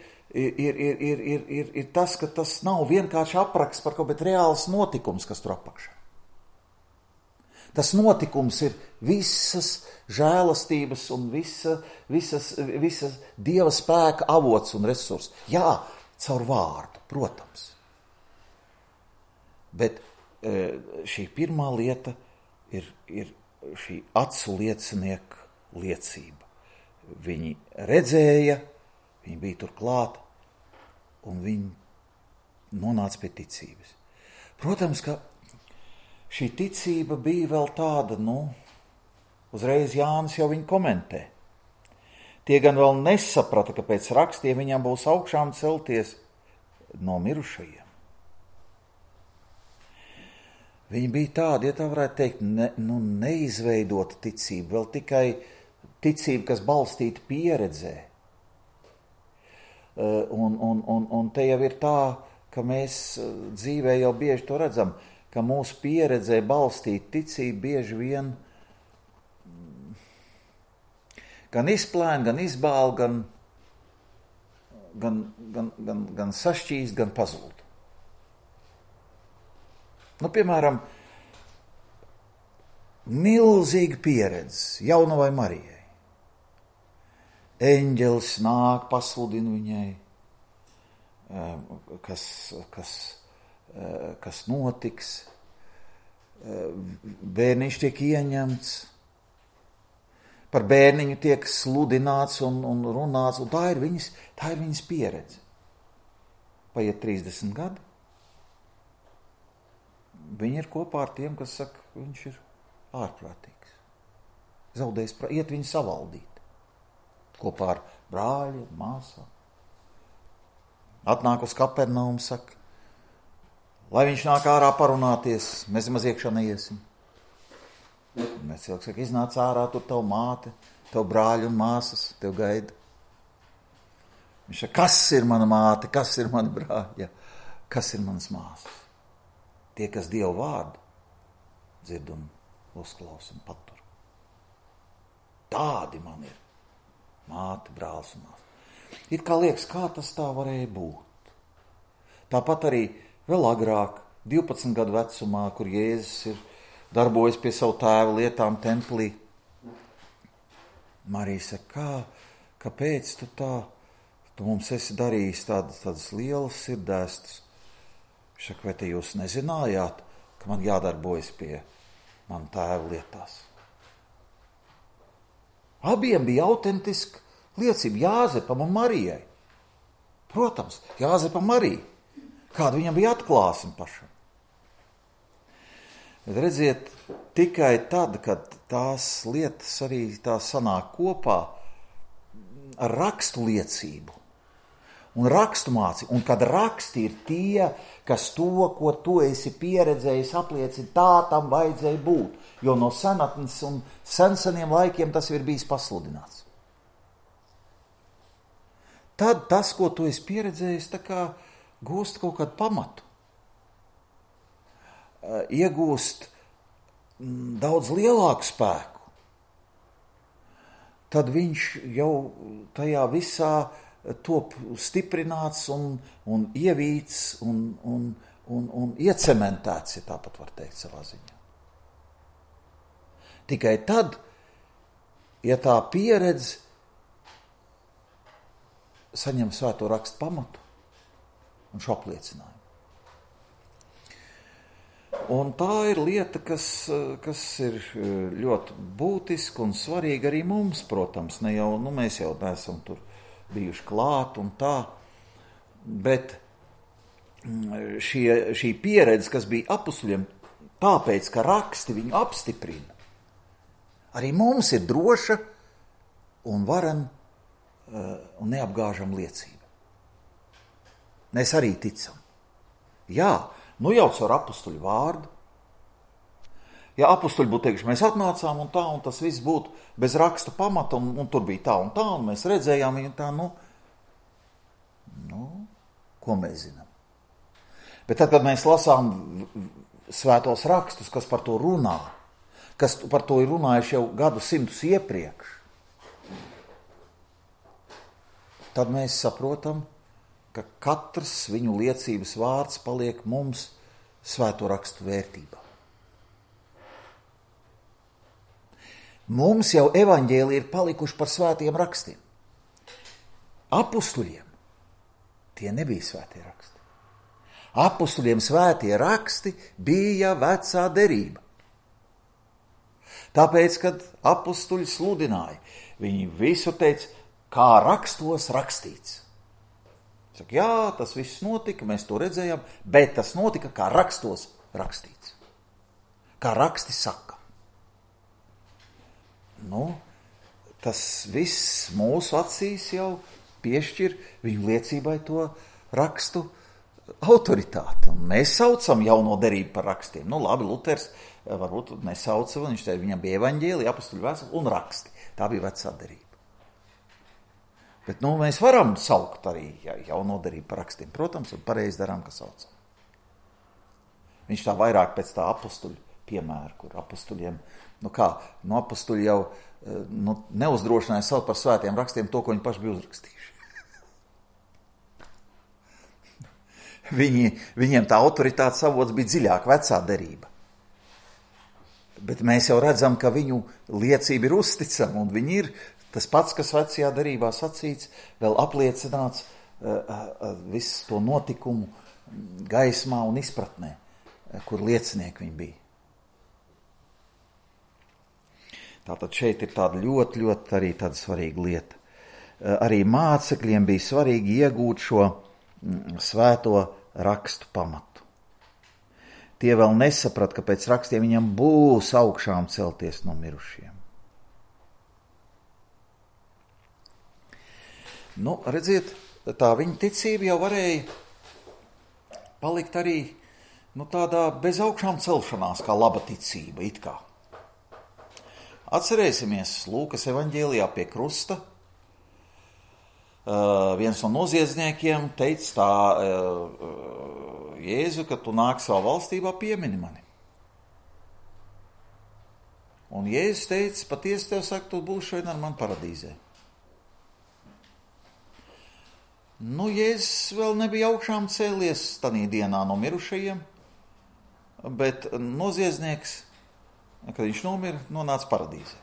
tas, ka tas nav vienkārši apraksts par kaut, bet reāls notikums, kas tur apakšā. Tas notikums ir visas žēlastības un visas Dieva spēka avots un resurs. Jā, caur vārdu, protams. Bet šī pirmā lieta ir šī acu liecinieka liecība. Viņi redzēja, viņi bija tur klāt, un viņi nonāca pie ticības. Protams, ka šī ticība bija vēl tāda, uzreiz Jānis jau viņu komentē. Tie gan vēl nesaprata, ka pēc rakstiem viņam būs augšām celties no mirušajiem. Viņi bija tādi, ja tā varētu teikt, neizveidota ticība, vēl tikai ticība, kas balstīta pieredzē. Un te jau ir tā, ka mēs dzīvē jau bieži to redzam, ka mūsu pieredzē balstīta ticība bieži vien gan izplēn, gan izbāl, gan sašķīst, gan pazūd. Piemēram, milzīga pieredze jaunavai Marijai. Eņģelis nāk, pasludina viņai, kas notiks. Bērniņš tiek ieņemts. Par bērniņu tiek sludināts un runāts, un tā ir viņas pieredze. Paiet 30 gadi. Viņi ir kopā ar tiem, kas saka, viņš ir ārprātīgs. Zaudējis, iet viņu savaldīt. Kopā ar brāļiem, māsām. Atnāk uz Kapernaumu, saka, lai viņš nāk ārā parunāties, mēs maz iekšā neiesim. Mēs cilvēks saka, iznāc ārā, tur tavu māte, tavu brāļu un māsas, tev gaida. Viņš saka, kas ir mana māte, kas ir mani brāļi, kas ir manas māsas? Tie, kas Dievu vārdu dzird un uzklaus un patur. Tādi man ir māte, brālis un māsa. It kā liekas, kā tas tā varēja būt. Tāpat arī vēl agrāk, 12 gadu vecumā, kur Jēzus ir darbojas pie savu tēva lietām templī. Marija saka, kāpēc tu mums esi darījis tādas lielas sirdēstas? Viņš saka, vai te jūs nezinājāt, ka man jādarbojas pie man tēva lietās? Abiem bija autentiska liecība, Jāzepam un Marijai. Protams, Jāzepam Marija. Kāda viņam bija atklāsme pašam. Bet redziet, tikai tad, kad tās lietas arī tā sanāk kopā ar rakstu liecību un rakstu mācību. Un kad raksti ir tie, kas to, ko tu esi pieredzējis, apliecina, tā tam vajadzēja būt. Jo no senatnes un seniem laikiem tas ir bijis pasludināts. Tad tas, ko tu esi pieredzējis, tā kā gūst kaut kādu pamatu. Iegūst daudz lielāku spēku. Tad viņš jau tajā visā top stiprināts un ievīts un iecementēts, ja tāpat var teikt savā ziņā. Tikai tad, ja tā pieredze saņem svēto rakstu pamatu un šo apliecinājumu. Un tā ir lieta, kas ir ļoti būtiska un svarīga arī mums, protams. Ne jau, mēs jau neesam tur bijuši klāt un tā, bet šī pieredze, kas bija apustuļiem, tāpēc, ka raksti viņu apstiprina, arī mums ir droša un varena un neapgāžama liecība. Mēs arī ticam. Jā, jau caur apustuļu vārdu. Ja apustuļi būtu teikuši, mēs atnācām un tā, un tas viss būtu bez raksta pamata, un tur bija tā, un mēs redzējām viņu tā, ko mēs zinām. Bet tad, kad mēs lasām svētos rakstus, kas par to runā, kas par to ir runājuši jau gadsimtus iepriekš, tad mēs saprotam, ka katrs viņu liecības vārds paliek mums svēto rakstu vērtībā. Mums jau evaņģēliji ir palikuši par svētiem rakstiem. Apustuļiem tie nebija svētie raksti. Apustuļiem svētie raksti bija vecā derība. Tāpēc, kad apustuļi sludināja, viņi visu teica, kā rakstos rakstīts. Saka, jā, tas viss notika, mēs to redzējām, bet tas notika, kā rakstos rakstīts. Kā raksti saka. Tas viss mūsu acīs jau piešķir viņu liecībai to rakstu autoritāti. Un mēs saucam jauno derību par rakstiem. Labi, Luters varbūt nesauca, viņš teica, viņam bija evaņģēlija, apustuļu vēstule un raksti. Tā bija vecā derība. Bet mēs varam saukt arī jauno derību par rakstiem, protams, un pareizi darām, ka saucam. Viņš tā vairāk pēc tā apustuļu piemēra, kur apustuļiem, apustuļi jau neuzdrošināja saukt par svētiem rakstiem to, ko viņi paši bija uzrakstījuši. Viņiem tā autoritātes avots bija dziļāk, vecā derība. Bet mēs jau redzam, ka viņu liecība ir uzticama, un viņi ir tas pats, kas vecajā derībā sacīts, vēl apliecināts visu to notikumu gaismā un izpratnē, kur liecinieki viņi bija. Tātad šeit ir tāda ļoti, ļoti arī tāda svarīga lieta. Arī mācekļiem bija svarīgi iegūt šo svēto rakstu pamatu. Tie vēl nesaprat, ka pēc rakstiem viņam būs augšām celties no mirušiem. Redziet, tā viņa ticība jau varēja palikt arī tādā bez augšām celšanās, kā laba ticība, it kā. Atcerēsimies Lūkas evaņģēlijā pie krusta. Viens no noziedzniekiem teica tā, Jēzu, kad tu nāc savā valstībā, piemini mani. Un Jēzus teica, patiesi tev saka, tu būsi šodien ar mani paradīzē. Jēzus vēl nebija augšām cēlies tanī dienā no mirušajiem, bet noziedznieks, kad viņš nomira, nonāca paradīzē.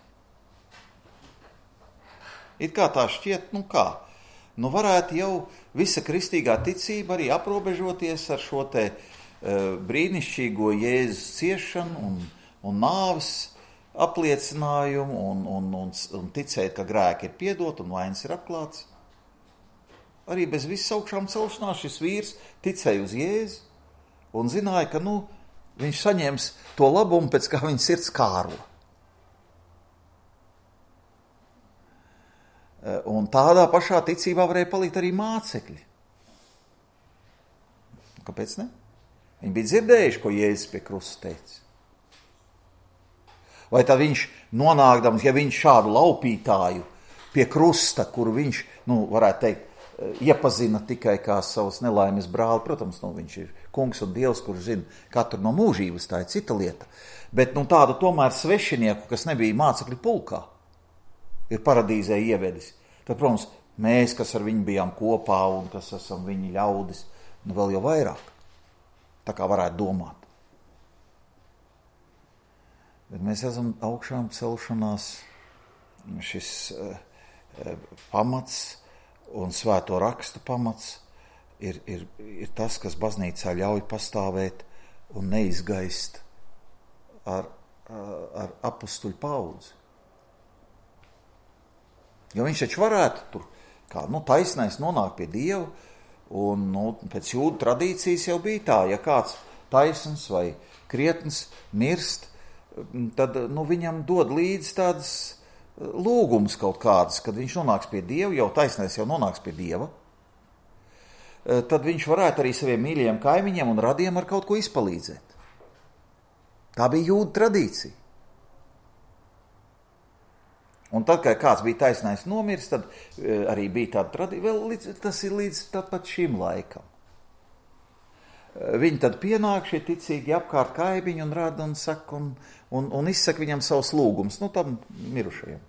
It kā tā šķiet, varētu jau visa kristīgā ticība arī aprobežoties ar šo te brīnišķīgo Jēzus ciešanu un nāves apliecinājumu un ticēt, ka grēki ir piedot un vainas ir atklāts. Arī bez visas augšām celšanās šis vīrs ticēja uz Jēzu un zināja, ka viņš saņems to labumu, pēc kā viņa sirds kāro. Un tādā pašā ticībā varēja palikt arī mācekļi. Kāpēc ne? Viņi bija dzirdējuši, ko Jēzus pie krusta teica. Vai tad viņš nonākdams, ja viņš šādu laupītāju pie krusta, kuru viņš, varētu teikt, iepazina tikai kā savas nelaimes brāli, protams, viņš ir kungs un dievs, kurš zina katru no mūžības, tā ir cita lieta, bet tādu tomēr svešinieku, kas nebija mācekļu pulkā, ir paradīzē ievedis. Tad, protams, mēs, kas ar viņu bijām kopā un kas esam viņa ļaudis, vēl jau vairāk. Tā kā varētu domāt. Bet mēs esam augšām celšanās, šis pamats un svēto rakstu pamats ir tas, kas baznīcā ļauj pastāvēt un neizgaist ar apustuļu paudzi. Jo viņš taču varētu tur, kā taisnais nonāk pie Dieva, un pēc jūdu tradīcijas jau bija tā, ja kāds taisns vai krietns mirst, tad viņam dod līdzi tādas lūgums kaut kādas, kad viņš nonāks pie Dieva, jau taisnais jau nonāks pie Dieva, tad viņš varētu arī saviem mīļajiem kaimiņiem un radiem ar kaut ko izpalīdzēt. Tā bija jūdu tradīcija. Un tad, kad kāds bija taisnais nomirs, tad arī bija tāda tradīcija, tas ir līdz tāpat šim laikam. Viņi tad pienāk šie ticīgi apkārt kaimiņu un rada un saka un izsaka viņam savus lūgumus, tam mirušajiem.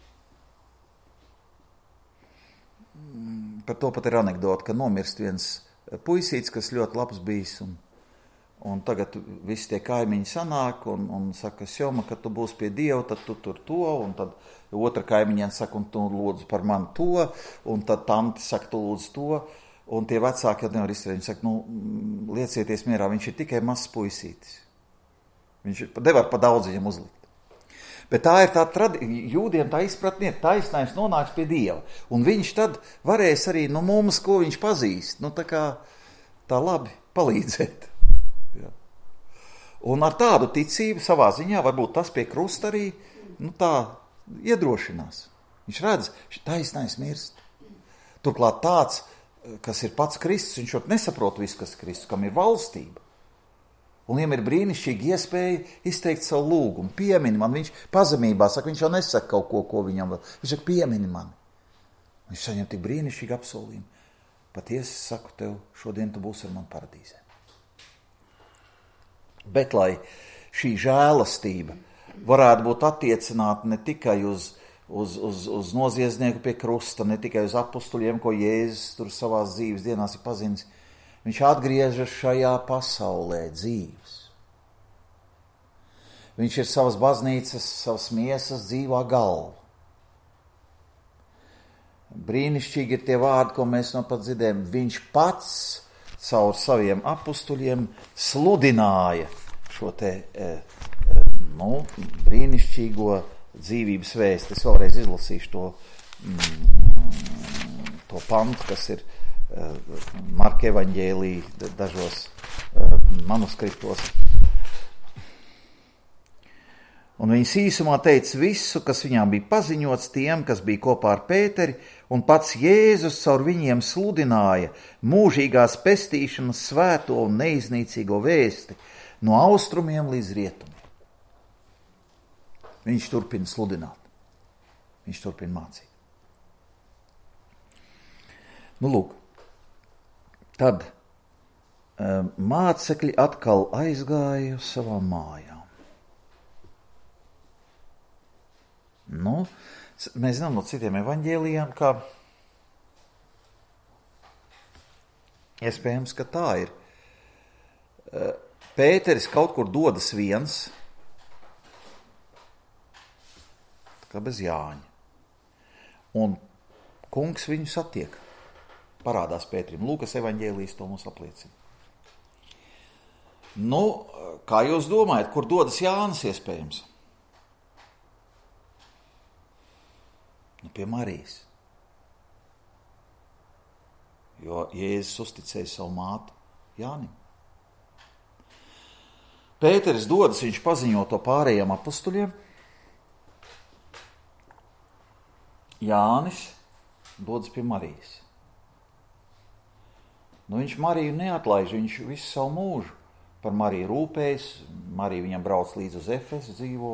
Par to pat ir anekdota, ka nomirst viens puisīts, kas ļoti labs bijis, un tagad visi tie kaimiņi sanāk un saka, Sjoma, kad tu būsi pie Dieva, tad tu tur to, un tad otra kaimiņiem saka, un tu lūdzu par mani to, un tad tanti saka, tu lūdzu to, un tie vecāki jau nevar izturēt. Viņi saka, liecieties mierā, viņš ir tikai mazs puisītis. Viņš nevar pa daudz viņam uzlikt. Bet tā ir tā jūdiem tā izpratne, taisnais nonāks pie Dieva. Un viņš tad varēs arī mums, ko viņš pazīst, tā labi palīdzēt. Ja. Un ar tādu ticību savā ziņā varbūt tas pie krusta arī tā iedrošinās. Viņš redz, taisnais mirst. Turklāt tāds, kas ir pats Kristus, viņš jau nesaprot visu, kas ir Kristus, kam ir valstība. Un viņam ir brīnišķīgi iespēja izteikt savu lūgumu. Piemini man, viņš pazemībā saka, viņš jau nesaka kaut ko, ko viņam vēl. Viņš saka, piemini mani. Viņš saņem tik brīnišķīgi apsolījumu. Patiesi saku tev, šodien tu būsi ar mani paradīzē. Bet, lai šī žēlastība varētu būt attiecināta ne tikai uz noziedznieku pie krusta, ne tikai uz apustuļiem, ko Jēzus tur savās dzīves dienās ir pazinis, viņš atgriežas šajā pasaulē dzīves. Viņš ir savas baznīcas, savas miesas dzīvā galva. Brīnišķīgi ir tie vārdi, ko mēs no pat dzirdējam. Viņš pats caur saviem apustuļiem sludināja šo te brīnišķīgo dzīvības vēsti. Es vēlreiz izlasīšu to pantu, kas ir Marka evaņģēlī dažos manuskriptos. Un viņas īsumā teica visu, kas viņām bija paziņots tiem, kas bija kopā ar Pēteri, un pats Jēzus caur viņiem sludināja mūžīgās pestīšanas svēto un neiznīcīgo vēsti no austrumiem līdz rietumiem. Viņš turpina sludināt. Viņš turpina mācīt. Lūk. Tad mācekļi atkal aizgāja uz savām mājām. Mēs zinām no citiem evaņģēlijiem, ka iespējams, ka tā ir. Pēteris kaut kur dodas viens, kā bez Jāņa. Un kungs viņu satiek. Parādās Pēterim. Lūkas evaņģēlijs to mums apliecina. Kā jūs domājat, kur dodas Jānis iespējams? Pie Marijas. Jo Jēzus uzticēja savu mātu Jānim. Pēteris dodas, viņš paziņo to pārējiem apustuļiem. Jānis dodas pie Marijas. Viņš Mariju neatlaiž, viņš visu savu mūžu par Mariju rūpējas. Marija viņam brauc līdz uz Efesu dzīvo,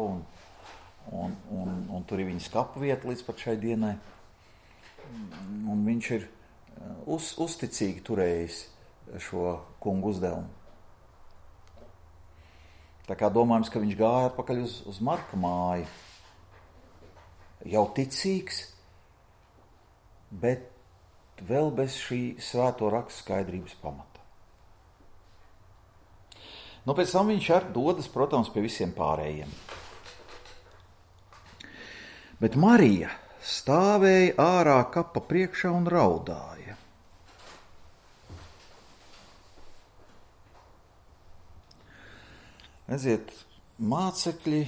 un tur ir viņas kapu vieta līdz pat šai dienai. Un viņš ir uzticīgi turējis šo kungu uzdevumu. Tā kā domājams, ka viņš gāja atpakaļ uz Marka māju. Jau ticīgs, bet vēl bez šī svēto rakstu skaidrības pamata. Pēc tam viņš arī dodas, protams, pie visiem pārējiem. Bet Marija stāvēja ārā kapa priekšā un raudāja. Redziet, mācekļi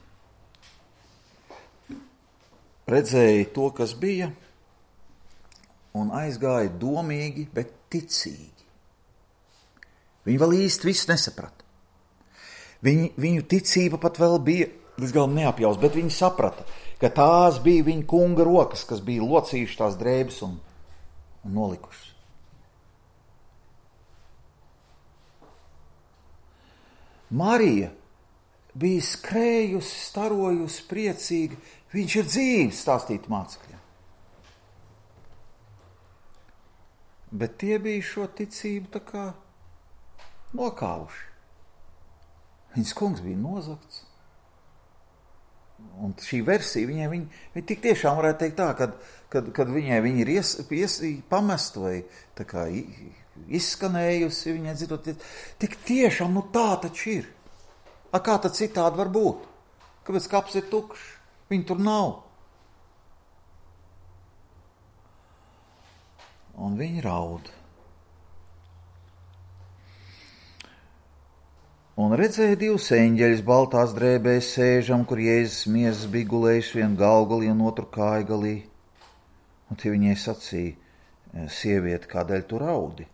redzēja to, kas bija, un aizgāja domīgi, bet ticīgi. Viņi vēl īsti visu nesaprata. Viņu ticība pat vēl bija diezgan neapjaus, bet viņi saprata, ka tās bija viņa kunga rokas, kas bija locījuši tās drēbes un nolikušas. Marija bija skrējusi, starojusi, priecīga. Viņš ir dzīves, stāstīt mācekļiem. Bet tie bija šo ticību tā kā nokāvuši. Viņas kungs bija nozagts. Un šī versija viņai tik tiešām varētu teikt tā, kad viņa ir pamest vai tā kā izskanējusi, viņai dzirdot, tik tiešām, tā taču ir. Kā tad citādi var būt? Kāpēc kaps ir tukšs? Viņa tur nav. Un viņa raud. Un redzēja divus eņģeļus baltās drēbēs sēžam, kur Jēzus miesas bija gulējuši vienu galgalī un otru kājgalī. Un tie viņai sacīja, sieviete, kādēļ tu raudi?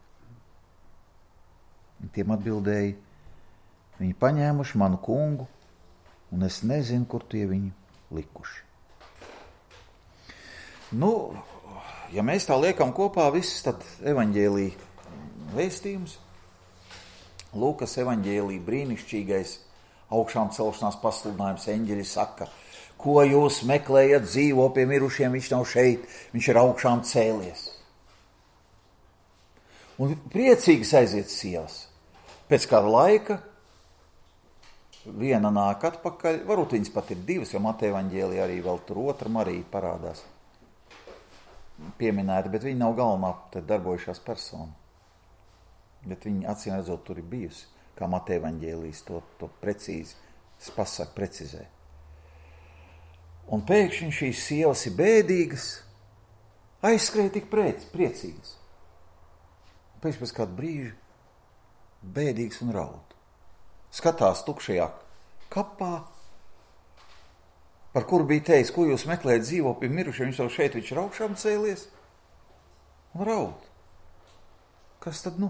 Un tiem atbildēja, viņi paņēmuši manu kungu, un es nezinu, kur tie viņu likuši. Ja mēs tā liekam kopā visus, tad evaņģēlija vēstījums, Lūkas evaņģēlija brīnišķīgais augšām celšanās pasludinājums, eņģeļi saka, ko jūs meklējat, dzīvo pie mirušiem, viņš nav šeit, viņš ir augšām cēlies. Un priecīgas aiziet sievas. Pēc kāda laika viena nāk atpakaļ, varbūt viņas pat ir divas, jo Mateja evaņģēlijā arī vēl tur otra Marija parādās pieminēta, bet viņa nav galvenā darbojušās persona. Bet viņa acīm redzot tur ir bijusi, kā Mateja evaņģēlijs to precīzi pasaka, precizē. Un pēkšņi šīs sievas ir bēdīgas, aizskrēja tik priecīgas. Pēc kādu brīžu bēdīgas un raud. Skatās tukšajā kapā, par kuru bija teicis, ko jūs meklējat, dzīvo pie mirušiem, viņš jau šeit, viņš ir augšām cēlies un raud. Kas tad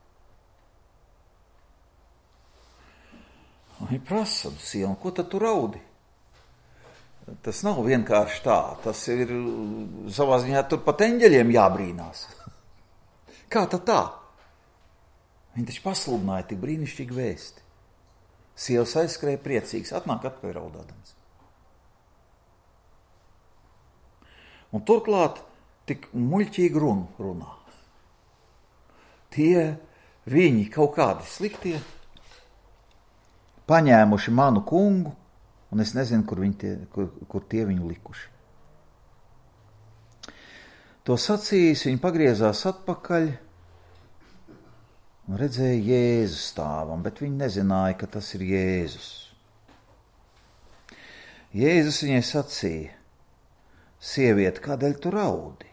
Viņa prasa sienu, ko tad tu raudi? Tas nav vienkārši tā, tas ir savā ziņā tur pat eņģeļiem jābrīnās. Kā tad tā? Viņi taču pasludināja tik brīnišķīgi vēsti. Sievas aizskrēja priecīgs, atnāk atpakaļ raudādams. Un turklāt tik muļķīgi runā. Viņi kaut kādi sliktie, paņēmuši manu kungu, un es nezinu, kur tie viņu likuši. To sacījis, viņi pagriezās atpakaļ un redzēja Jēzu stāvam, bet viņi nezināja, ka tas ir Jēzus. Jēzus viņai sacīja, sieviete, kādēļ tu raudi?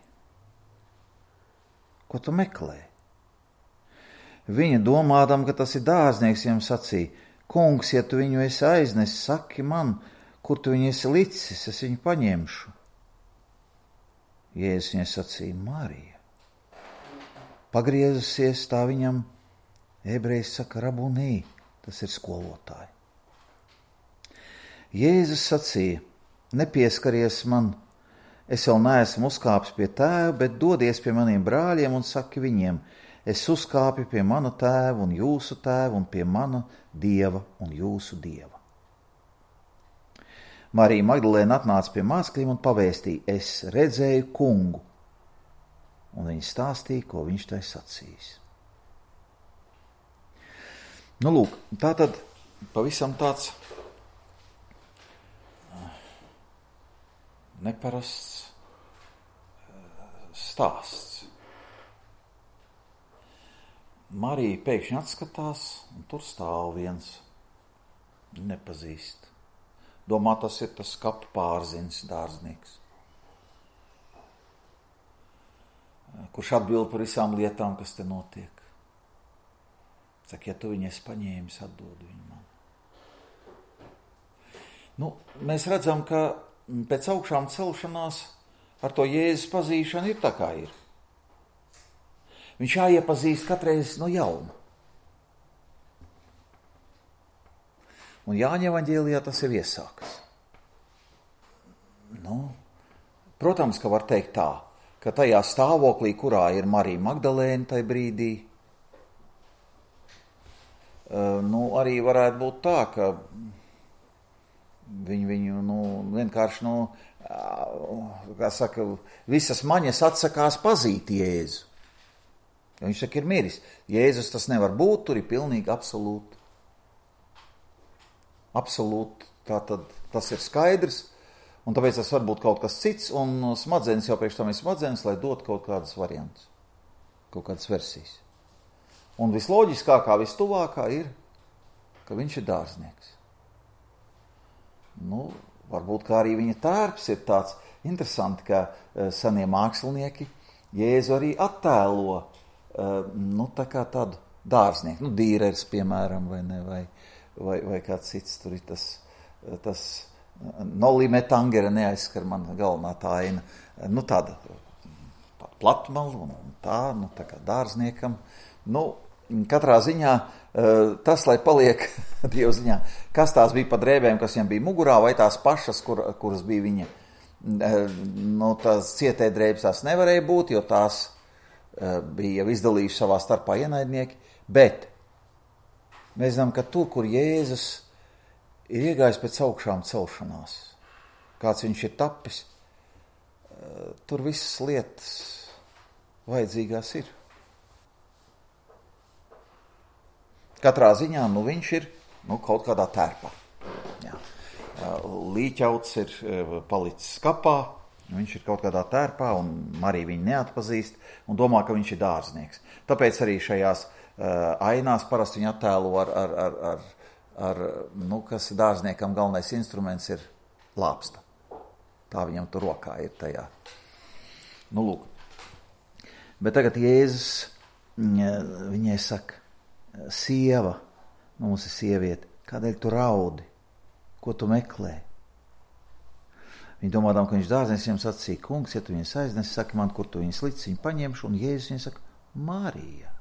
Ko tu meklē? Viņa domādam, ka tas ir dārznieks, viņam sacīja, kungs, ja tu viņu esi aiznesis, saki man, kur tu viņu esi licis, es viņu paņemšu. Jēzus viņai sacīja, Marija. Pagriezusies, tā viņam, ebrejs saka, rabunī, tas ir skolotāji. Jēzus sacīja, nepieskaries man, es vēl neesmu uzkāpis pie tēva, bet dodies pie maniem brāļiem un saki viņiem, es uzkāpju pie mana tēva un jūsu tēva un pie mana dieva un jūsu dieva. Marija Magdalēna atnāca pie mācekļiem un pavēstīja, es redzēju kungu, un viņi stāstīja, ko viņš tai sacījis. Nu, lūk, tā tad pavisam tāds neparasts stāsts. Marija pēkšņi atskatās, un tur stāv viens nepazīst. Domā, tas ir tas kapu pārzinis dārznieks, kurš atbild par visām lietām, kas te notiek. Saka, ja tu viņu esi paņēmis, atdod viņu man. Nu, mēs redzam, ka pēc augšām celšanās ar to Jēzus pazīšanu ir tā kā ir. Viņš jāiepazīst katreiz no jauna. Un Jāņa evaņģēlijā tas jau iesākas. Nu, protams, ka var teikt tā, ka tajā stāvoklī, kurā ir Marija Magdalēna tajā brīdī, arī varētu būt tā, ka viņu vienkārši, kā saka, visas maņas atsakās pazīt Jēzu. Viņš saka, ir miris. Jēzus tas nevar būt, tur ir pilnīgi absolūti. Absolūti, tātad tas ir skaidrs, un tāpēc tas var būt kaut kas cits, un smadzenes jau priekš tam ir smadzenes, lai dot kaut kādas variantus, kaut kādas versijas. Un visloģiskākā, vistuvākā ir, ka viņš ir dārznieks. Nu, varbūt kā arī viņa tērps ir tāds interesanti, ka senie mākslinieki Jēzu arī attēlo, tā kā tādu dārznieku, Dīrers, piemēram, vai ne, vai kāds cits, tur ir tas Nolime Tangere neaizskar man galvenā tā aina, tāda platmalu un tā kā dārzniekam. Katrā ziņā tas, lai paliek Dieva ziņā, kas tās bija pa drēbēm, kas viņam bija mugurā, vai tās pašas, kuras bija viņa, tās cietē drēbes tās nevarēja būt, jo tās bija jau izdalījuši savā starpā ienaidnieki, bet mēs zinām, ka tur, kur Jēzus ir iegājis pēc augšām celšanās, kāds viņš ir tapis, tur visas lietas vajadzīgās ir. Katrā ziņā, viņš ir, kaut kādā tērpā. Jā. Līķauts ir palicis kapā, viņš ir kaut kādā tērpā, un Marija viņu neatpazīst, un domā, ka viņš ir dārznieks. Tāpēc arī šajās ainās parasti viņu attēlo ar kas dārzniekam galvenais instruments ir lāpsta. Tā viņam tur rokā ir tajā. Lūk. Bet tagad Jēzus viņai saka, sieva, mums ir sieviete, kādēļ tu raudi? Ko tu meklē? Viņa domādām, ka viņš dārznieks, viņam sacīja, kungs, ja tu viņas aiznes, saki man, kur tu viņas licis, viņu paņemšu, un Jēzus viņai saka, Marija.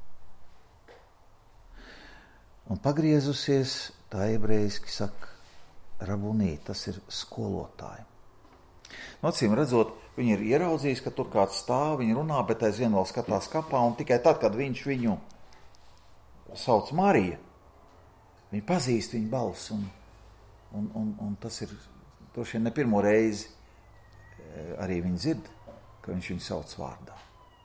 Un pagriezusies, tā ebrejiski saka, rabunī, tas ir skolotāji. Acīm redzot, viņi ir ieraudzījis, ka tur kāds stāv, viņi runā, bet aizvien vēl skatās kapā, un tikai tad, kad viņš viņu sauc Marija, viņi pazīst viņu balsi, un tas ir, droši vien ne pirmo reizi arī viņi dzird, ka viņš viņu sauc vārdā.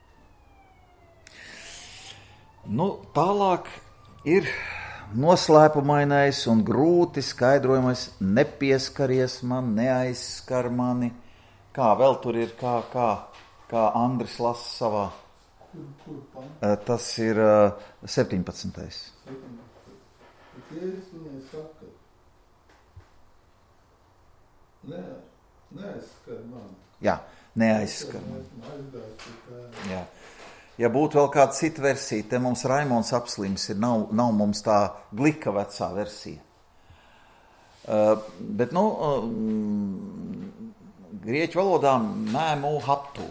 Tālāk ir noslēpumainais un grūti skaidrojamais nepieskaries man, neaizskar mani, kā vēl tur ir, kā Andris lasa savā. Tas ir 17. Jēzus viņai saka, neaizskar mani. Jā, neaizskar mani. Jā. Ja būtu vēl kāda cita versija, te mums Raimons apslims ir, nav mums tā glika vecā versija. Bet, grieķu valodā mēmu haptu.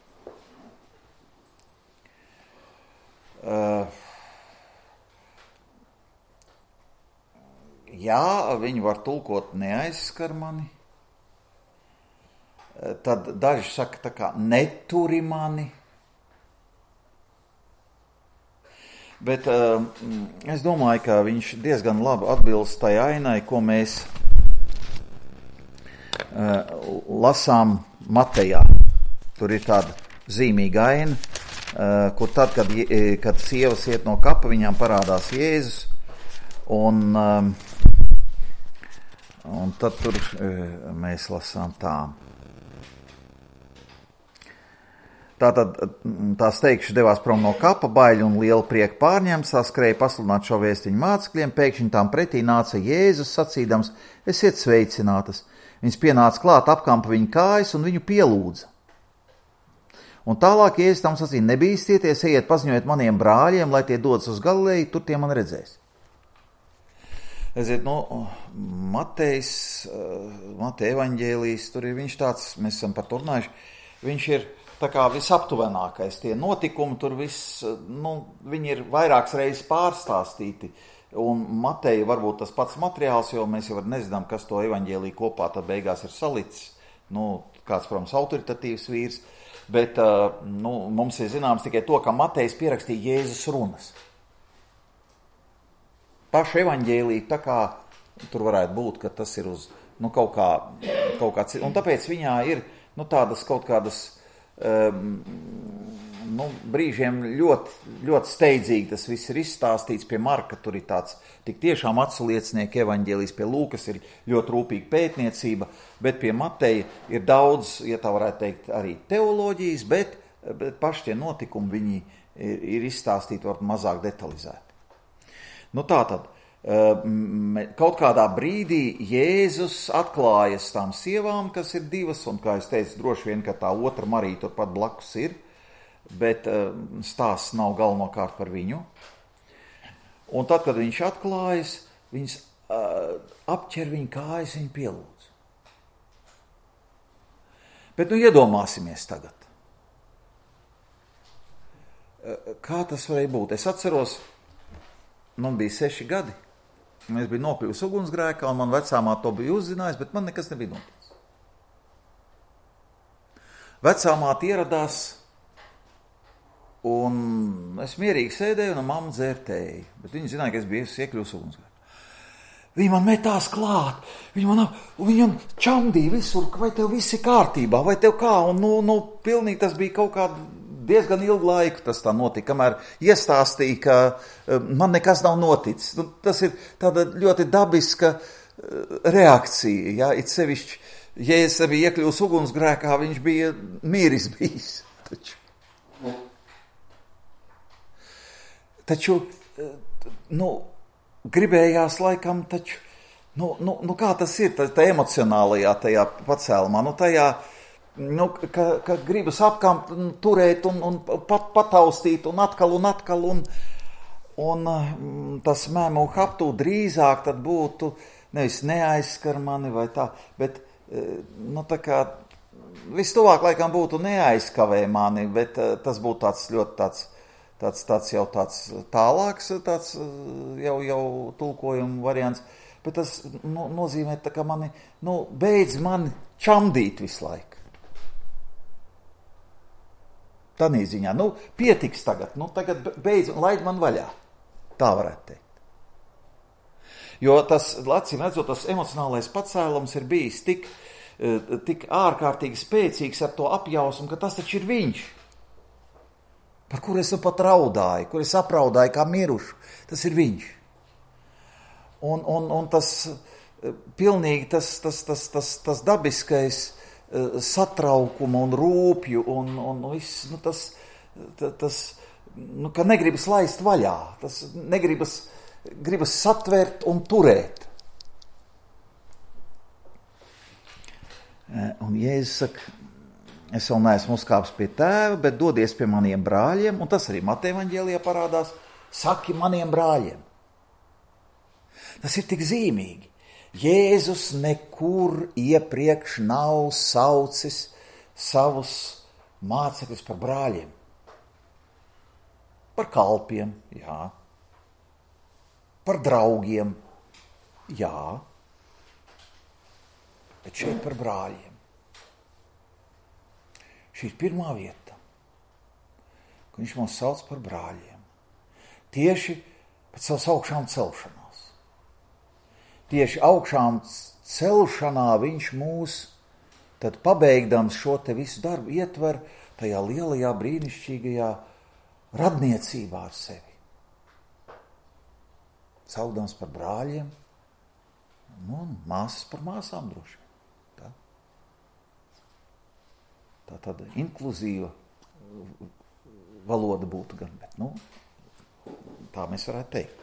Jā, viņi var tulkot neaizskar mani. Tad daži saka tā kā neturi mani. Bet es domāju, ka viņš diezgan labi atbilst tai ainai, ko mēs lasām Matejā. Tur ir tāda zīmīga aina, kur tad, kad sievas iet no kapa, viņām parādās Jēzus, un tad tur mēs lasām tā. Tātad tās teikšu devās prom no kapa, baļu un lielu prieku pārņemts, tā skrēja pasludināt šo vēstiņu mācekļiem, pēkšņi tām pretī nāca Jēzus sacīdams, esiet sveicinātas. Viņas pienāca klāt, apkampa viņa kājas un viņu pielūdza. Un tālāk Jēzus tam sacīja, nebīstieties, ejiet paziņojiet maniem brāļiem, lai tie dodas uz Galileju, tur tie man redzēs. Redziet, Mateja evaņģēlijs, tur ir viņš tāds, mēs esam par to runājuši, viņš ir tā kā visaptuvenākais, tie notikumi tur viņi ir vairākas reizes pārstāstīti, un Mateja varbūt tas pats materiāls, jo mēs jau nezinām, kas to evaņģēliju kopā tad beigās ir salicis, kāds, protams, autoritatīvs vīrs, bet mums ir zināms tikai to, ka Matejs pierakstīja Jēzus runas. Pašu evaņģēliju tā kā tur varētu būt, ka tas ir uz kaut kā un tāpēc viņā ir tādas kaut kādas brīžiem ļoti, ļoti steidzīgi tas viss ir izstāstīts. Pie Marka tur ir tāds tik tiešām atsliecnieku evaņģēlijs, pie Lūkas ir ļoti rūpīga pētniecība, bet pie Mateja ir daudz, ja tā varētu teikt, arī teoloģijas, bet paši tie notikumi viņi ir izstāstīti varbūt mazāk detalizēti. Tātad, kaut kādā brīdī Jēzus atklājas tām sievām, kas ir divas, un, kā es teicu, droši vien, ka tā otra Marija turpat blakus ir, bet stāsts nav galvenokārt par viņu. Un tad, kad viņš atklājas, viņas apķer viņa kājas, viņa pielūdz. Bet iedomāsimies tagad. Kā tas varēja būt? Es atceros, man bija 6 gadi, un es biju nokļuvis ugunsgrēkā, un man vecāmā to bija uzzinājis, bet man nekas nebija noticis. Vecāmāte ieradās, un es mierīgi sēdēju, un mamma dzērtēju, bet viņi zināja, ka es biju iekļuvis ugunsgrēkā. Viņi man metās klāt, viņi čamdīja visur, vai tev viss ir kārtībā, vai tev kā, un pilnīgi tas bija kaut kāda diezgan ilgu laiku tas tā notika, kamēr iestāstīja, ka man nekas nav noticis. Tas ir tāda ļoti dabiska reakcija, ja, it sevišķi, ja es biju iekļūs ugunsgrēkā, viņš bija mīris bijis. Taču gribējās laikam, kā tas ir, tā emocionālajā tajā pacēlumā, tajā, ka gribas apkamt, turēt un pataustīt un atkal, un tas mēmu haptū drīzāk tad būtu, nevis neaizskar mani vai tā, bet, tā kā, vistuvāk laikam būtu neaizkavē mani, bet tas būtu tāds ļoti tāds tālāks, tāds jau tulkojuma variants, bet tas nozīmē, tā kā mani, beidz mani čamdīt visu laiku. Tanī ziņā, pietiks tagad, tagad beidz un laid man vaļā. Tā varētu teikt. Jo tas, acīm redzot, tas emocionālais pacēlums ir bijis tik ārkārtīgi spēcīgs ar to apjausmu, ka tas taču ir viņš, par kuru es pat raudāju, kur es apraudāju kā mirušu. Tas ir viņš. Un tas pilnīgi tas dabiskais satraukuma un rūpju un viss, tas ka negribas laist vaļā, tas gribas satvert un turēt. Un Jēzus saka, es vēl neesmu uzkāpis pie tēva, bet dodies pie maniem brāļiem, un tas arī Mateja evaņģēlijā parādās, saki maniem brāļiem. Tas ir tik zīmīgi. Jēzus nekur iepriekš nav saucis savus mācekļus par brāļiem. Par kalpiem, jā. Par draugiem, jā. Bet šeit par brāļiem. Šī ir pirmā vieta, ka viņš mūs sauc par brāļiem. tieši pēc savas augšām celšanās. Tieši augšām celšanā viņš mūs, tad pabeigdams šo te visu darbu, ietver tajā lielajā, brīnišķīgajā radniecībā ar sevi. Saukdams par brāļiem, un māsas par māsām droši. Tā tāda inkluzīva valoda būtu gan, bet, tā mēs varētu teikt.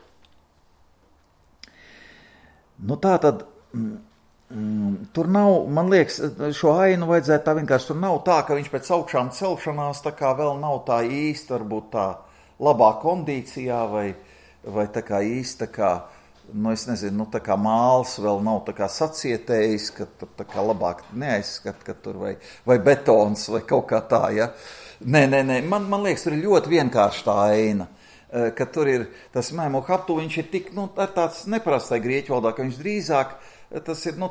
Tā tad, tur nav, man liekas, šo ainu vajadzētu tā vienkārši, tur nav tā, ka viņš pēc augšām celšanās tā kā vēl nav tā īsti, varbūt tā labā kondīcijā vai tā kā īsti tā kā, es nezinu, tā kā māls vēl nav tā kā sacietējis, ka tur tā kā labāk neaizskat, ka tur vai betons vai kaut kā tā, ja. Nē, man liekas, tur ir ļoti vienkārši tā aina, ka tur ir tas mēmo haptu, viņš ir tik, ar tāds neparastai grieķu valodā, ka viņš drīzāk, tas ir,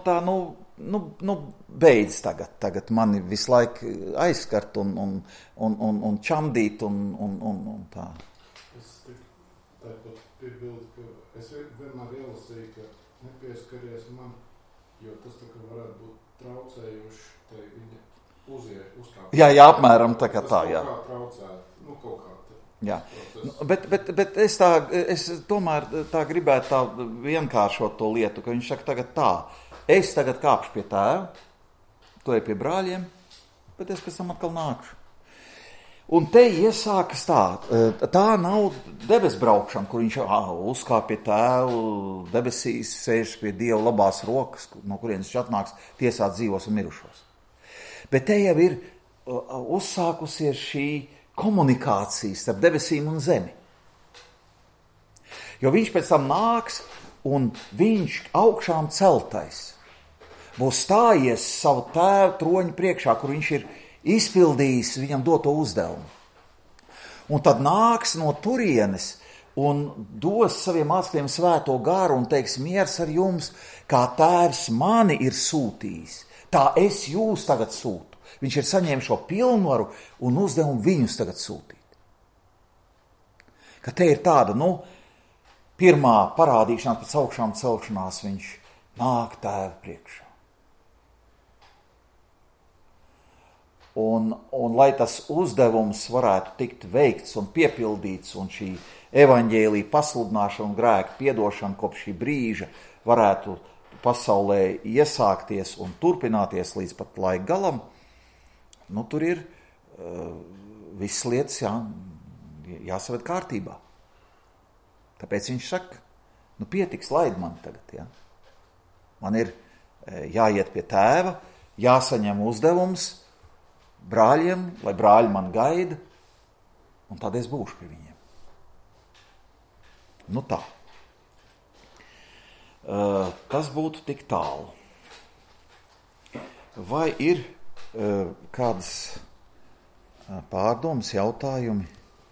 beidz tagad mani visu laiku aizskart un čamdīt un tā. Es tāpat piebildu, ka es vienmēr ielasīju, ka nepieskaries man, jo tas tā kā varētu būt traucējuši, tai viņa uzkāpt. Jā, apmēram tā kā tā, jā. Tas kaut kā traucēt, kaut kā tā. Jā, bet es tomēr tā gribētu tā vienkāršot to lietu, ka viņš saka tagad tā, es tagad kāpšu pie tēva, tu ej pie brāļiem, bet es pēc tam atkal nākšu. Un te iesākas tā nav debesbraukšana, kur viņš uzkāp pie tēvu, debesīs, sēž pie Dieva labās rokas, no kurienes viņš atnāks tiesāt dzīvos un mirušos. Bet te jau ir uzsākusies šī komunikācija starp debesīm un zemi. Jo viņš pēc tam nāks un viņš augšām celtais būs stājies savu tēvu troņu priekšā, kur viņš ir izpildījis viņam doto uzdevumu. Un tad nāks no turienes un dos saviem mācekļiem svēto garu un teiks, miers ar jums, kā tēvs mani ir sūtījis, tā es jūs tagad sūtu. Viņš ir saņēmis šo pilnvaru un uzdevumu viņus tagad sūtīt. Ka te ir tāda, pirmā parādīšanās pēc augšām celšanās, viņš nāk tēva priekšā. Un lai tas uzdevums varētu tikt veikts un piepildīts, un šī evaņģēlija pasludināšana un grēka piedošana kopš šī brīža varētu pasaulē iesākties un turpināties līdz pat laika galam, tur ir visas lietas jāsaved kārtībā. Tāpēc viņš saka, pietiks, laid mani tagad, ja. Man ir jāiet pie tēva, jāsaņem uzdevums brāļiem, lai brāļi man gaida, un tad es būšu pie viņiem. Tā. Tas būtu tik tālu. Vai ir kādas pārdomas, jautājumi?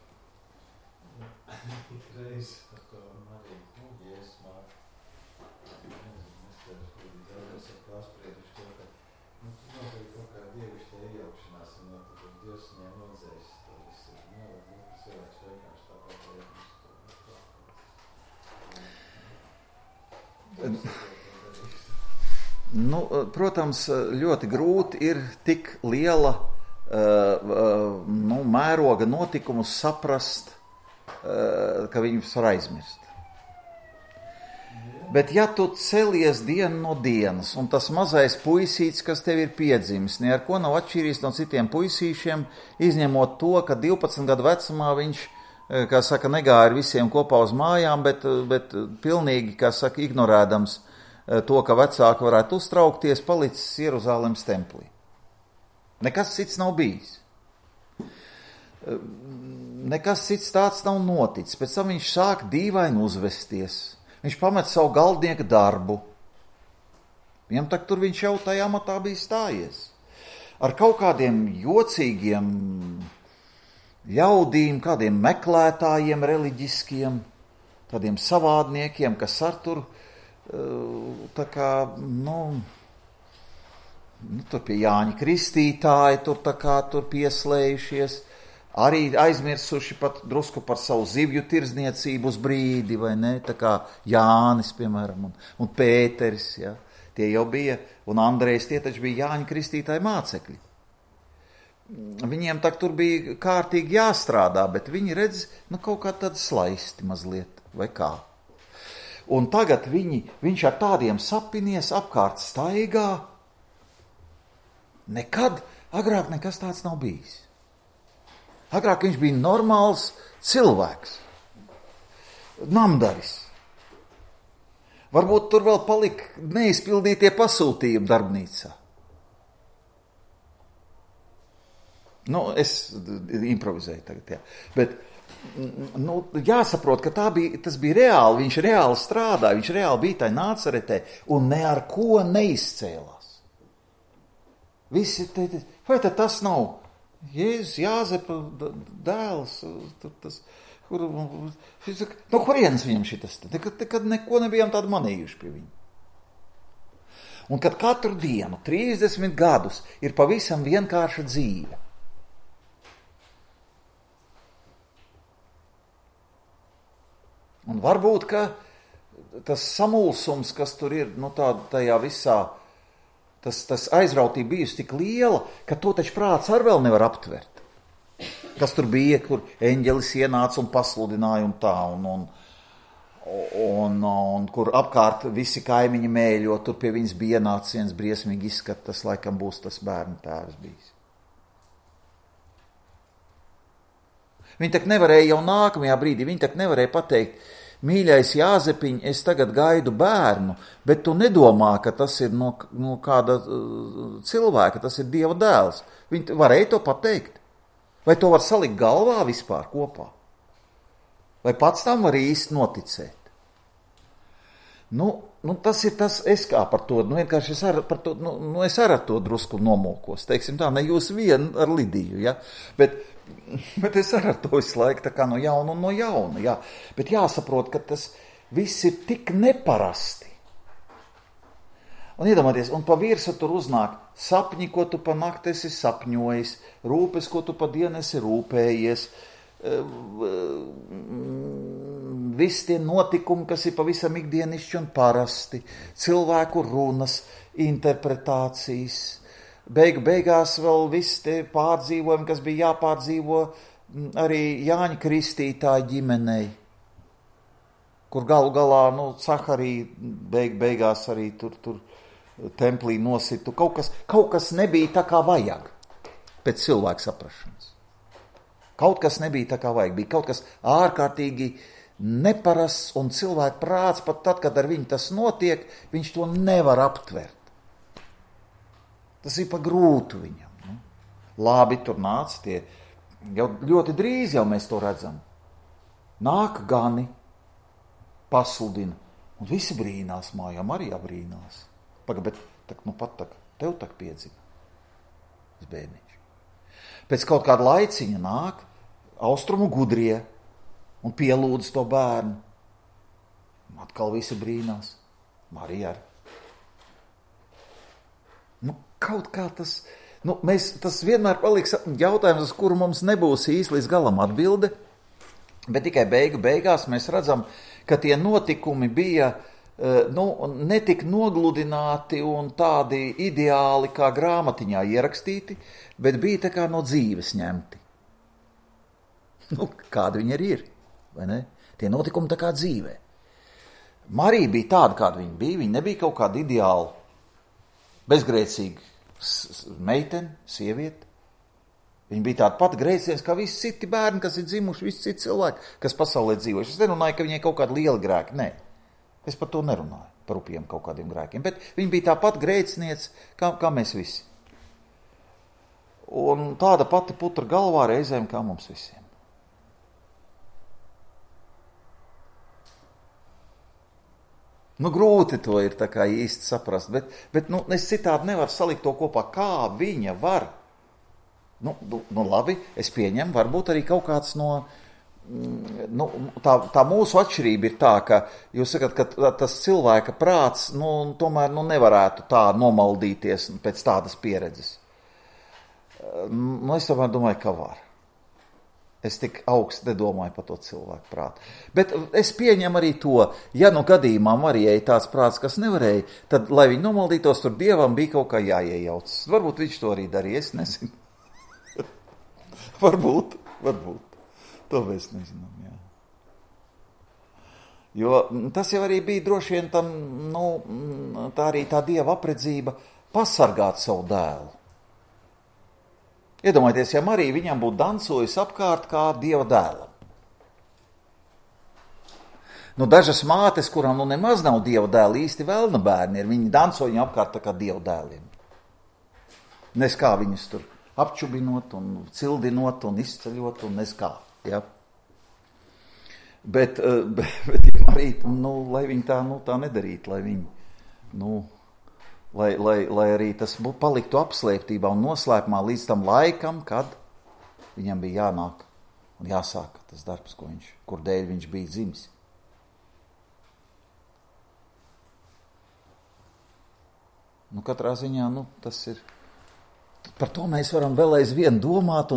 Reiz par to arī Jēzus māca. Es ar pārsprieduši to, ka notiek kaut kā dievišķa iejaukšanās, un tad Dievs viņiem nodzēs to visu. Cilvēks vienkārši tāpat Protams, ļoti grūti ir tik liela mēroga notikumus saprast, ka viņus var aizmirst. Bet ja tu celies dienu no dienas, un tas mazais puisīts, kas tev ir piedzimis, ne ar ko nav atšķīries no citiem puisīšiem, izņemot to, ka 12 gadu vecumā viņš, kā saka, negāja ar visiem kopā uz mājām, bet pilnīgi, kā saka, ignorēdams to, ka vecāki varētu uztraukties, palicis Jeruzalemes templī. Nekas cits nav bijis. Nekas cits tāds nav noticis. Pēc tam viņš sāk dīvaini uzvesties. Viņš pamet savu galdnieka darbu. Viņam tak tur viņš jau tajā matā bija stājies. Ar kaut kādiem jocīgiem ļaudīm, kādiem meklētājiem reliģiskiem, tādiem savādniekiem, kas ar tur tā kā, tur pie Jāņa Kristītāja tur tā kā tur pieslējušies, arī aizmirsuši pat drusku par savu zivju tirdzniecību uz brīdi, vai ne? Tā kā Jānis, piemēram, un Pēteris, ja? Tie jau bija, un Andrejs, tie taču bija Jāņa Kristītāja mācekļi. Viņiem tak tur bija kārtīgi jāstrādā, bet viņi redz, kaut kā tādi slaisti mazliet, vai kā. Un tagad viņš ar tādiem sapinies apkārt staigā. Nekad agrāk nekas tāds nav bijis. Agrāk viņš bija normāls cilvēks, namdaris. Varbūt tur vēl palika neizpildītie pasūtījumi darbnīcā. Es improvizēju tagad, jā. Bet jāsaprot, ka tas bija reāli, viņš reāli strādāja, viņš reāli bija tajā Nācaretē un ne ar ko neizcēlās. Visi teica, vai tad tas nav Jēzus, Jāzepa dēls, no kurienes viņam šitas? Kad neko nebijām tādu manījuši pie viņa. Un kad katru dienu, 30 gadus, ir pavisam vienkārša dzīve. Un varbūt, ka tas samulsums, kas tur ir, tajā visā, tas aizrautība bijusi tik liela, ka to taču prāts ar vēl nevar aptvert. Kas tur bija, kur eņģelis ienāca un pasludināja un tā, un kur apkārt visi kaimiņi mēļo, tur pie viņas bija ienācis viens briesmīgi izskat, tas laikam būs tas bērnu tēvs bijis. Viņi tak nevarēja jau nākamajā brīdī, viņi tak nevarēja pateikt, mīļais Jāzepiņ, es tagad gaidu bērnu, bet tu nedomā, ka tas ir no kāda cilvēka, tas ir Dieva dēls. Viņi varēja to pateikt. Vai to var salikt galvā vispār kopā? Vai pats tam var īsti noticēt? Tas ir tas, es kā par to, vienkārši es ar to drusku nomokos, teiksim tā, ne jūs vien ar Lidiju, ja? Bet es ar to visu laiku tā kā no jauna un no jauna, jā. Bet jāsaprot, ka tas viss ir tik neparasti. Un iedomāties, un pa virsu tur uznāk sapņi, ko tu pa nakti esi sapņojis, rūpes, ko tu pa dienu esi rūpējies, visi tie notikumi, kas ir pavisam ikdienišķi un parasti, cilvēku runas, interpretācijas, beigās vēl viss te pārdzīvojumi, kas bija jāpārdzīvo arī Jāņa Kristītāja ģimenei, kur galu galā, Caharija beigās arī tur templī nositu. Kaut kas nebija tā kā vajag pēc cilvēka saprašanas. Kaut kas nebija tā kā vajag, bija kaut kas ārkārtīgi neparasts un cilvēka prāts, pat tad, kad ar viņu tas notiek, viņš to nevar aptvert. Tas ir pa grūtu viņam. Labi, tur nāca tie, jau ļoti drīz jau mēs to redzam. Nāk gani, pasludina, un visi brīnās, mājām arī jābrīnās. Bet tev tak piedzima. Tas bērniņš. Pēc kaut kāda laiciņa nāk austrumu gudrie un pielūdz to bērnu. Atkal visi brīnās. Marija arī. Kaut kā tas, tas vienmēr paliks jautājums, uz kuru mums nebūs īsti līdz galam atbilde, bet tikai beigās mēs redzam, ka tie notikumi bija netik nogludināti un tādi ideāli kā grāmatiņā ierakstīti, bet bija tā kā no dzīves ņemti. Kādi viņi arī ir, vai ne? Tie notikumi tā kā dzīvē. Marija bija tāda, kāda viņa bija, viņa nebija kaut kāda ideāla, bezgrēcīga meitene, sieviete. Viņa bija tāda pati grēciens, kā visi citi bērni, kas ir dzimuši, visi citi cilvēki, kas pasaulē dzīvojuši. Es nerunāju, ka viņai kaut kāda liela grēka, nē. Es par to nerunāju, par upiem kaut kādiem grēkiem, bet viņa bija tāpat grēciniece, kā mēs visi. Un tāda pati putra galvā reizēm kā mums visiem. Grūti to ir tā kā īsti saprast, bet es citādi nevaru salikt to kopā, kā viņa var. Labi, es pieņemu, varbūt arī kaut kāds tā mūsu atšķirība ir tā, ka jūs sakat, ka tas cilvēka prāts, tomēr nevarētu tā nomaldīties pēc tādas pieredzes. Es tomēr domāju, ka var. Es tik augstu nedomāju par to cilvēku prātu. Bet es pieņemu arī to, ja nu gadījumā Marijai tāds prāts, kas nevarēja, tad, lai viņi nomaldītos, tur Dievam bija kaut kā jāiejaucas. Varbūt viņš to arī darīja, es nezinu. varbūt. To mēs nezinām, jā. Jo tas jau arī bija droši vien tam, tā arī tā Dieva apredzība pasargāt savu dēlu. Iedomājieties, ja Marija viņam būtu dancojusi apkārt kā Dieva dēlam. Dažas mātes, kurām nemaz nav Dieva dēli, īsti velna bērni ir, viņi danco viņu apkārt tā kā Dieva dēliem. Nes kā viņus tur apčubinot un cildinot un izceļot un nes kā, ja. Bet ja Marija, lai viņi tā nedarītu, lai viņi, lai arī tas paliktu apslēptībā un noslēpumā līdz tam laikam, kad viņam bija jānāk un jāsāk tas darbs, kur dēļ viņš bija dzimis. Katrā ziņā, tas ir. Par to mēs varam vēl aizvien domāt,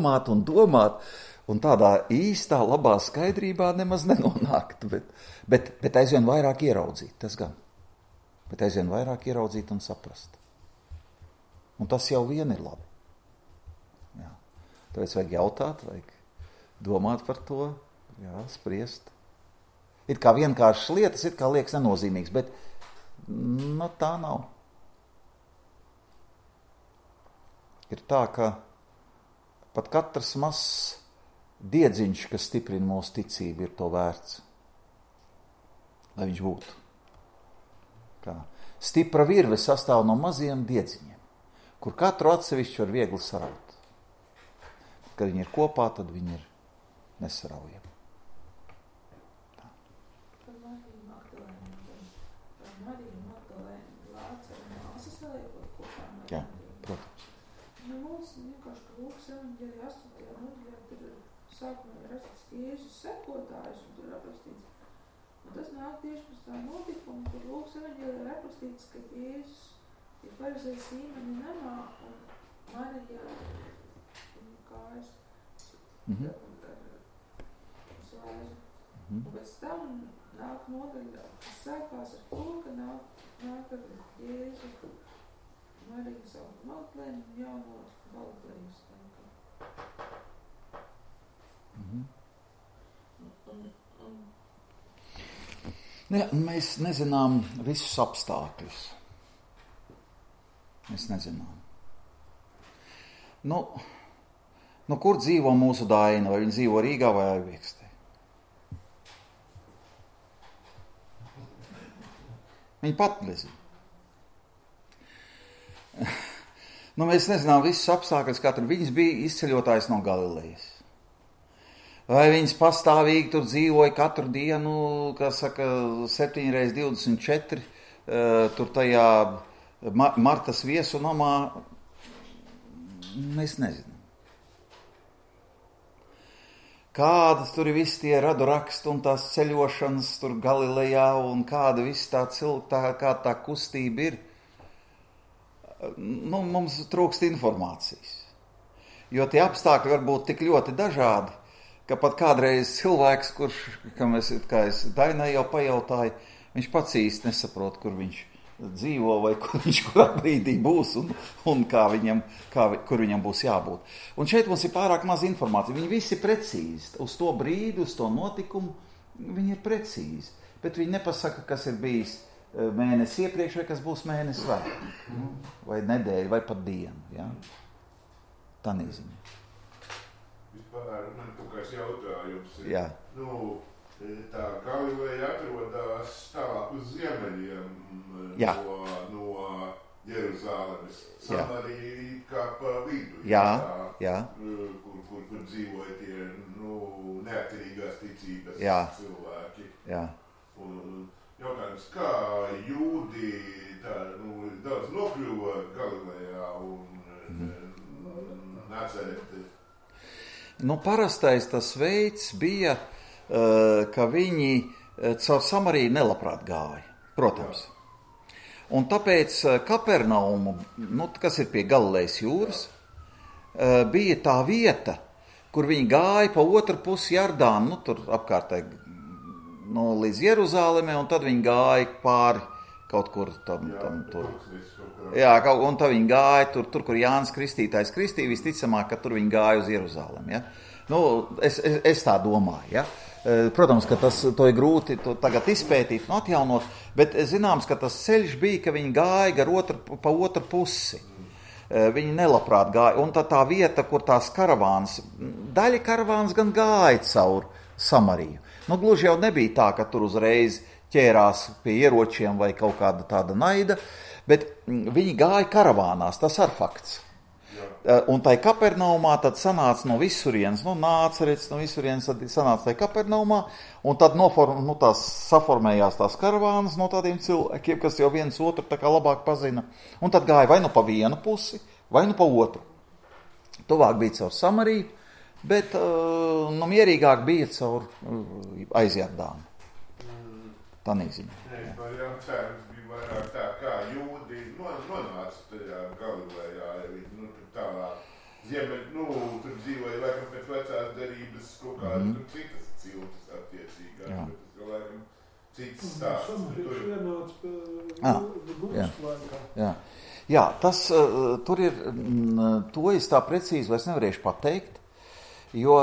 un tādā īstā, labā skaidrībā nemaz nenonākt, bet aizvien vairāk ieraudzīt, tas gan. Bet aizvien vairāk ieraudzīt un saprast. Un tas jau vien ir labi. Jā. Tāpēc vajag jautāt, vajag domāt par to, jā, spriest. It kā vienkāršas lietas, it kā liekas nenozīmīgs, bet tā nav. Ir tā, ka pat katrs mazs diedziņš, kas stiprina mūsu ticību, ir to vērts, lai viņš būtu. Kā stipra virve sastāv no maziem diedziņiem, kur katru atsevišķi var viegli saraut. Kad viņi ir kopā, tad viņi ir nesaraujami. Par Mariju Magdalēnu Lācaru māsas vēl ir kopā? Jā, protams. Mums vienkārši, ka Lūkas evaņģēlijā 8. nodaļā tur sākumā ir rakstīts Jēzus sekotājs, un tur aprakstīts. Un tas nāk tieši pēc tā notikuma, kur Lūkas evaņģēlijā ir aprakstīts, ka Jēzus ir farizēja Sīmeņa namā, un Marija kājas slēža. Un pēc tam nāk nodaļā, kas sākās ar to, ka nāk ar Jēzu Mariju saukt Magdalēnu un jauno Galilējas tanku. Mēs nezinām visus apstākļus. Mēs nezinām. Kur dzīvo mūsu Daina? Vai viņa dzīvo Rīgā vai Aivīkstē? Viņa pat nezina. Mēs nezinām visus apstākļus, kā tur viņas bija izceļotājs no Galilejas. Vai viņas pastāvīgi tur dzīvoja katru dienu, kā saka, 7x24, tur tajā Martas viesu namā, mēs nezinām. Kādas tur ir visi tie radu raksti un tās ceļošanas tur Galilejā un kāda viss kā tā kustība ir. Mums trūkst informācijas. Jo tie apstākļi var būt tik ļoti dažādi, ka pat kādreiz cilvēks, kā es Dainai jau pajautāju, viņš pats īsti nesaprot, kur viņš dzīvo vai kur viņš kurā brīdī būs un kur viņam būs jābūt. Un šeit mums ir pārāk maz informācija. Viņi visi precīzi, uz to brīdi, uz to notikumu, viņi ir precīzi. Bet viņi nepasaka, kas ir bijis mēnesi iepriekš vai kas būs mēnesi vēl. Vai nedēļa, vai pat dienu. Ja? Tā neziņa. Vispār man kaut kāds jautājums. Jā. Tā Galileja atrodas tālāk uz ziemeļiem no Jeruzālemes. Samarija kā pa vidu. Jā. Kur dzīvoja tie neatkarīgās ticības cilvēki. Jā. Un jautājums, kā jūdi daudz nokļuva Galilejā un Nacarete? Parastais tas veids bija, ka viņi caur Samariju nelabprāt gāja, protams. Un tāpēc Kapernaumu, kas ir pie Galilejas jūras, bija tā vieta, kur viņi gāja pa otru pusi Jordānu, tur apkārtēji līdz Jeruzālemē, un tad viņi gāja pāri kaut kur tam tur. Jā, un tad viņi gāja tur, kur Jānis Kristītājs kristīja, visticamāk, ka tur viņi gāja uz Jeruzālemi. Ja? Es tā domāju. Ja? Protams, ka to ir grūti tagad izpētīt un atjaunot, bet zināms, ka tas ceļš bija, ka viņi gāja pa otru pusi. Viņi nelabprāt gāja, un tā vieta, kur tās karavāns, daļa karavāns gan gāja caur Samariju. Gluži jau nebija tā, ka tur uzreiz ķērās pie ieročiem vai kaut kāda tāda naida, bet viņi gāja karavānās, tas ar fakts. Un tai Kapernaumā tad sanāca no visurienes, Nācerets no visurienes, tad sanāca tai Kapernaumā, un tad saformējās tās karavānas no tādiem cilvēkiem, kas jau viens otru tā kā labāk pazina, un tad gāja vai nu pa vienu pusi, vai nu pa otru. Tuvāk bija caur Samariju, bet mierīgāk bija caur aizjardānu. Tā neziņa. Man jautājums bija vairāk tā, kā jūdi nonāca tajā Galilejā, ja viņi tālāk tur dzīvoja laikam pēc vecās derības kaut kādas citas ciltas attiecīgās, bet tas laikam cits stāsts. Samarieši ienāca laikā. Jā, tas tur ir, to es tā precīzi vairs nevarēšu pateikt, jo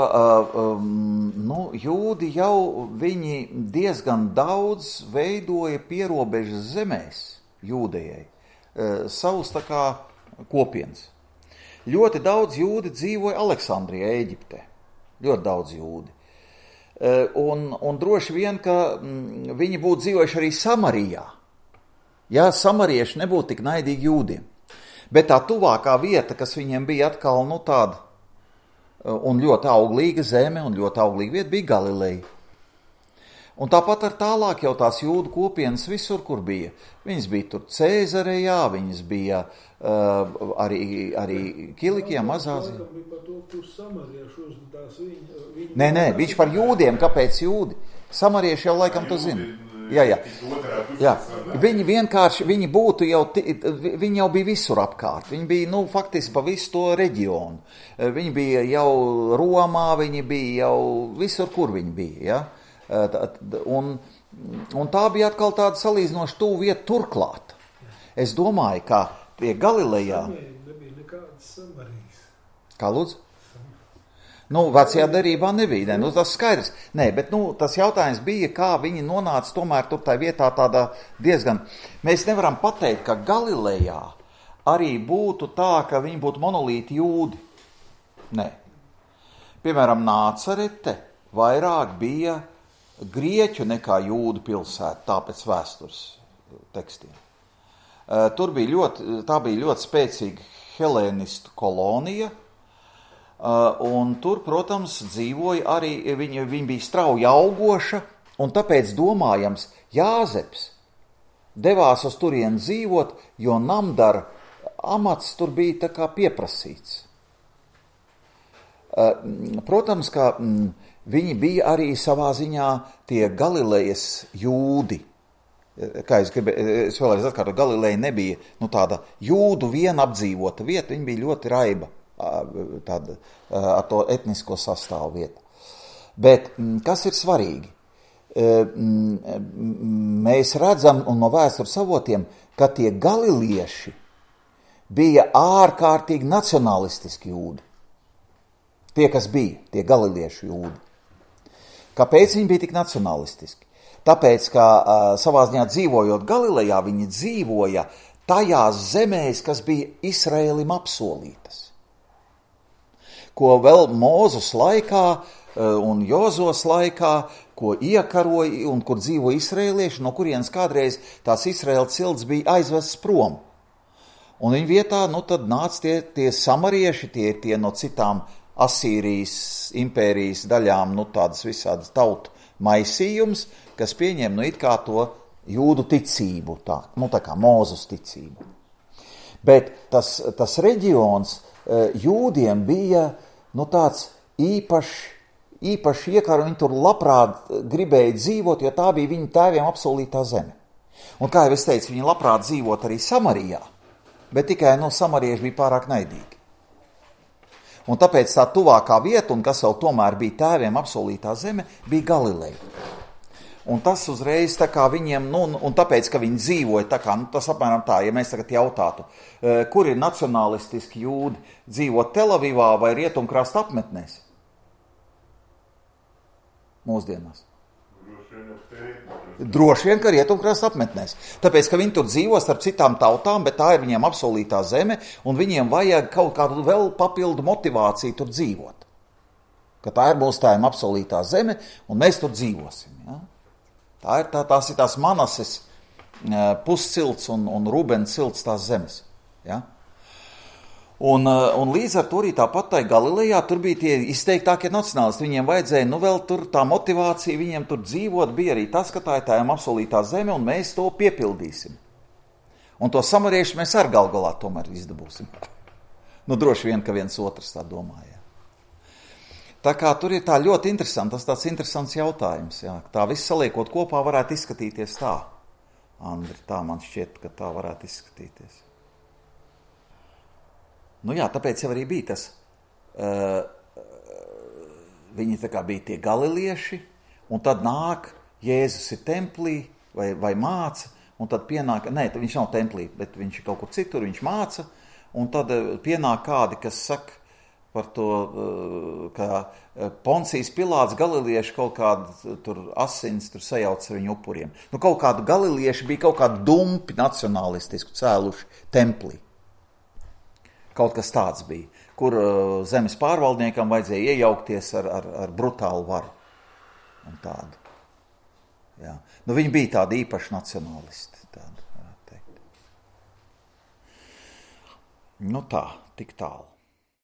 jūdi jau viņi diezgan daudz veidoja pierobežas zemēs Jūdejai, savus tā kā kopienas. Ļoti daudz jūdi dzīvoja Aleksandrijā, Ēģiptē. Ļoti daudz jūdi. Un droši vien, ka viņi būtu dzīvojuši arī Samarijā. Ja samarieši nebūtu tik naidīgi jūdiem. Bet tā tuvākā vieta, kas viņiem bija atkal tāda un ļoti auglīga zeme un ļoti auglīga vieta, bija Galileja. Un tāpat ar tālāk jau tās jūdu kopienas visur, kur bija. Viņas bija tur Cēzarejā, viņas bija arī Kilikijā, Mazāzijā. Nē, viņš par jūdiem, kāpēc jūdi? Samarieši jau laikam to zina. Jā. Viņi vienkārši, viņi jau bija visur apkārt. Viņi bija, faktiski pa visu to reģionu. Viņi bija jau Romā, viņi bija jau visur, kur viņi bija, ja? Un tā bija atkal tāda salīdzinoši tuvu vieta turklāt. Es domāju, ka pie Galilejā... Nebija nekādas Samarijas. Kā lūdzu? Vecajā derībā nebija, tas skaidrs. Nē, bet tas jautājums bija, kā viņi nonāca tomēr tur tā vietā tādā diezgan... Mēs nevaram pateikt, ka Galilejā arī būtu tā, ka viņi būtu monolīti jūdi. Nē. Piemēram, Nācerete vairāk bija grieķu nekā jūdu pilsēta, tāpēc vēstures tekstiem. Tā bija ļoti spēcīga helēnistu kolonija, un tur, protams, dzīvoja arī, viņa bija strauji augoša, un tāpēc domājams, Jāzeps devās uz turieni dzīvot, jo namdara amats tur bija tā kā pieprasīts. Protams, ka viņi bija arī savā ziņā tie Galilejas jūdi. Kā es vēlreiz atkārtoju, Galileja nebija tāda jūdu viena apdzīvota vieta, viņa bija ļoti raiba tāda, ar to etnisko sastāvu vieta. Bet kas ir svarīgi? Mēs redzam un no vēstures avotiem, ka tie galilieši bija ārkārtīgi nacionalistiski jūdi. Tie, kas bija, tie galiliešu jūdi. Kāpēc viņi bija tik nacionalistiski? Tāpēc, ka savā ziņā dzīvojot Galilejā, viņi dzīvoja tajās zemēs, kas bija Izraēlim apsolītas. Ko vēl Mūzes laikā un Jozos laikā, ko iekaroja un kur dzīvoja izraēlieši, no kurienes kādreiz tās Izraēla cilts bija aizvests prom. Un viņa vietā, tad nāca tie samarieši, tie no citām Asīrijas impērijas daļām, tādas visādas tautu maisījums, kas pieņem, it kā to jūdu ticību, tā kā Mūzes ticību. Bet tas reģions jūdiem bija, tāds īpaši iekara, viņi tur labprāt gribēja dzīvot, jo tā bija viņu tēviem apsolītā zeme. Un kā jau es teicu, viņi labprāt dzīvot arī Samarijā, bet tikai samarieši bija pārāk naidīgi. Un tāpēc tā tuvākā vieta, un kas vēl tomēr bija tēviem apsolītā zeme, bija Galileja. Un tas uzreiz tā kā viņiem, un tāpēc, ka viņi dzīvoja tā kā, tas apmēram tā, ja mēs tagad jautātu, kur ir nacionalistiski jūdi, dzīvot Telavivā vai Rietumkrasta apmetnēs? Mūsdienās. Droši vien, ka Rietumkrasta apmetnēs. Tāpēc, ka viņi tur dzīvo starp citām tautām, bet tā ir viņiem apsolītā zeme, un viņiem vajag kaut kādu vēl papildu motivāciju tur dzīvot. Ka tā ir mūsu tēma apsolītā zeme, un mēs tur dzīvosim. Ja? Tās ir tās Manases puscilts un Rubens cilts tās zemes. Ja? Un līdz ar to arī tāpat tai Galilejā tur bija tie izteiktākie nacionālisti. Viņiem vajadzēja, vēl tur tā motivācija, viņiem tur dzīvot, bija arī tas, ka tā ir tēma apsolītā zeme, un mēs to piepildīsim. Un to samariešu mēs ar Galgalā tomēr izdabūsim. Droši vien, ka viens otrs tā domāja. Tā kā tur ir tā ļoti interesanti, tas tāds interesants jautājums. Jā. Tā viss saliekot kopā varētu izskatīties tā. Andri, tā man šķiet, ka tā varētu izskatīties. Jā, tāpēc jau arī bija tas, viņi tā kā bija tie galilieši, un tad nāk, Jēzus ir templī vai māca, un tad pienāk, viņš nav templī, bet viņš ir kaut kur citur, viņš māca, un tad pienāk kādi, kas saka par to, ka Poncijas Pilāts galilieši kaut kādu tur asins tur sajauc ar viņu upuriem. Kaut kādu galilieši bija kaut kādu dumpi nacionalistisku cēluši templī. Kaut kas tāds bija, kur zemes pārvaldniekam vajadzēja iejaukties ar brutālu varu un tādu. Jā. Viņi bija tādi īpaši nacionālisti, tādi, varētu teikt. Tā, tik tālu.